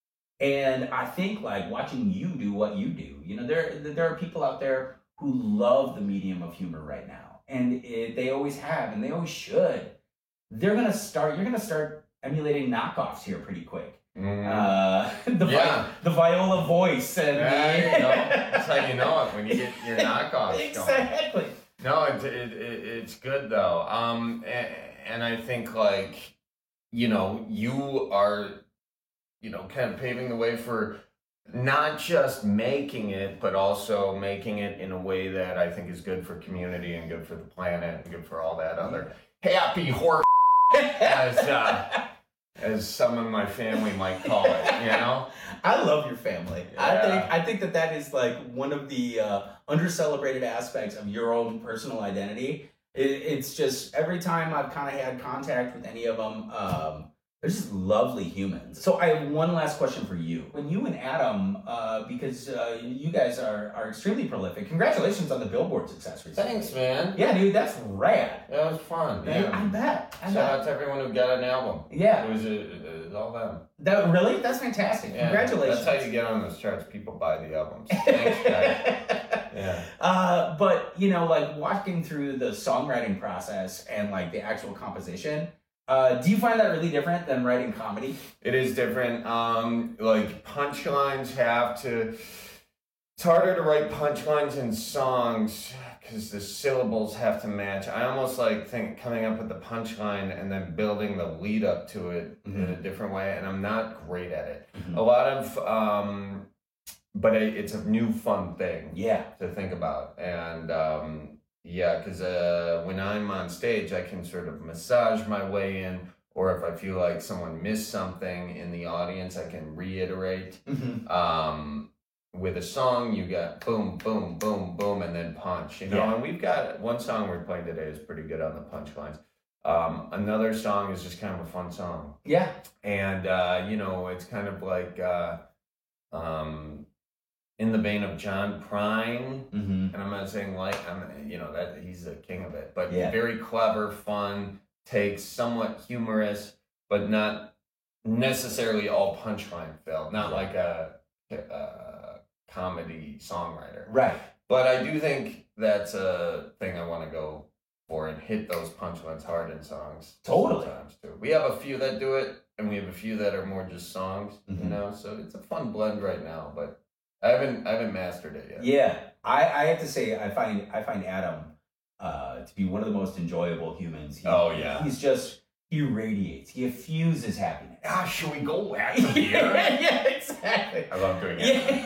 And I think like watching you do what you do, you know, there there are people out there who love the medium of humor right now, and it, they always have, and they always should. They're gonna start. You're gonna start emulating knockoffs here pretty quick. Mm. Uh, the yeah. vi- the Viola voice and yeah, the... you know, that's how you know it when you get your knockoffs exactly. going. No, it, it, it it's good though. Um, and, and I think like, you know, you are, you know, kind of paving the way for not just making it, but also making it in a way that I think is good for community and good for the planet and good for all that other happy horse, as uh, as some of my family might call it. You know, I love your family. Yeah. I think I think that that is like one of the uh, under-celebrated aspects of your own personal identity. It, it's just every time I've kind of had contact with any of them. Um, They're just lovely humans. So I have one last question for you. When you and Adam, uh, because uh, you guys are, are extremely prolific, congratulations on the Billboard success recently. Thanks, man. Yeah, dude, that's rad. That was fun. Yeah, I bet. I Shout bet. out to everyone who got an album. Yeah. It was, a, it was all them. That really? That's fantastic. Yeah, Congratulations. That's how you get on those charts. People buy the albums. Thanks, guys. Yeah. Uh, but, you know, like walking through the songwriting process and like the actual composition, Uh, do you find that really different than writing comedy? It is different. Um, like punchlines have to. It's harder to write punchlines in songs because the syllables have to match. I almost like think coming up with the punchline and then building the lead up to it mm-hmm. in a different way, and I'm not great at it. Mm-hmm. A lot of, um, but it, it's a new fun thing. Yeah, to think about and. Um, Yeah, because uh, when I'm on stage, I can sort of massage my way in, or if I feel like someone missed something in the audience, I can reiterate. Mm-hmm. Um, with a song, you got boom, boom, boom, boom, and then punch. You know, yeah. And we've got one song we're playing today is pretty good on the punchlines. Um, another song is just kind of a fun song. Yeah, and uh, you know, it's kind of like. Uh, um, In the vein of John Prine, mm-hmm. and I'm not saying like I'm, you know that he's the king of it, but yeah. very clever, fun takes, somewhat humorous, but not necessarily all punchline filled. Not like a, a comedy songwriter, right? But I do think that's a thing I want to go for and hit those punchlines hard in songs. Totally. Sometimes too. We have a few that do it, and we have a few that are more just songs. Mm-hmm. You know, so it's a fun blend right now, but. I haven't I haven't mastered it yet. Yeah, I, I have to say I find I find Adam uh, to be one of the most enjoyable humans. He, oh yeah, he's just he radiates. He effuses happiness. Ah, should we go at him here? Yeah, exactly. I love doing it.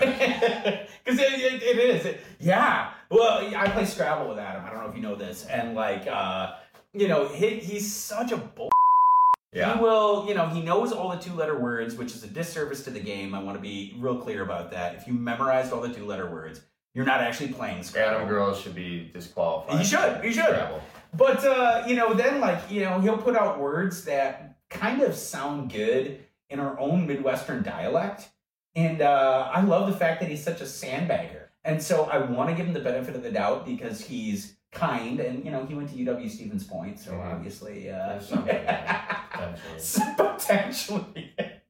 Because yeah. it, it, it is. It, yeah. Well, I play Scrabble with Adam. I don't know if you know this, and like uh, you know, he, he's such a bull. Yeah. He will, you know, he knows all the two-letter words, which is a disservice to the game. I want to be real clear about that. If you memorized all the two-letter words, you're not actually playing Scrabble. Adam girls should be disqualified. You should, you should. Scrabble. But, uh, you know, then, like, you know, he'll put out words that kind of sound good in our own Midwestern dialect. And uh, I love the fact that he's such a sandbagger. And so I want to give him the benefit of the doubt because he's kind, and you know he went to U W Stevens Point, so mm-hmm. obviously, uh, potentially. potentially.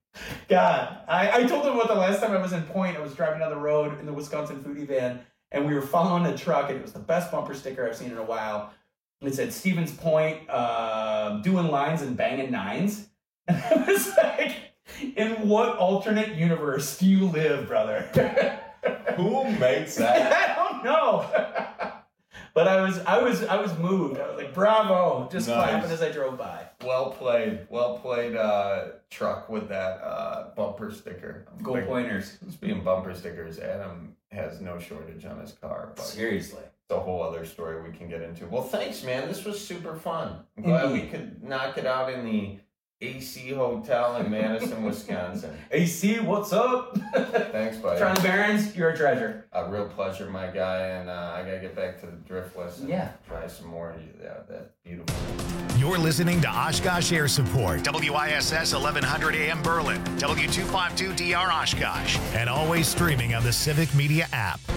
God, I, I told him about the last time I was in Point. I was driving down the road in the Wisconsin foodie van, and we were following a truck, and it was the best bumper sticker I've seen in a while. It said Stevens Point, uh, doing lines and banging nines, and I was like, in what alternate universe do you live, brother? Who makes that? I don't know. But I was, I was, I was moved. I was like, "Bravo!" Just Nice. clapping as I drove by. Well played. Well played, uh, truck with that uh, bumper sticker. Go Pointers. Speaking of bumper stickers, Adam has no shortage on his car. But Seriously. It's a whole other story we can get into. Well, thanks, man. This was super fun. I'm glad we could knock it out in the A C Hotel in Madison, Wisconsin. A C, what's up? Thanks, buddy. Charlie Barons, you're a treasure. A real pleasure, my guy. And uh, I got to get back to the Driftless and Yeah. try some more. Yeah, that's beautiful. You're listening to Oshkosh Air Support, W I S S eleven hundred A M Berlin, W two fifty-two D R Oshkosh, and always streaming on the Civic Media app.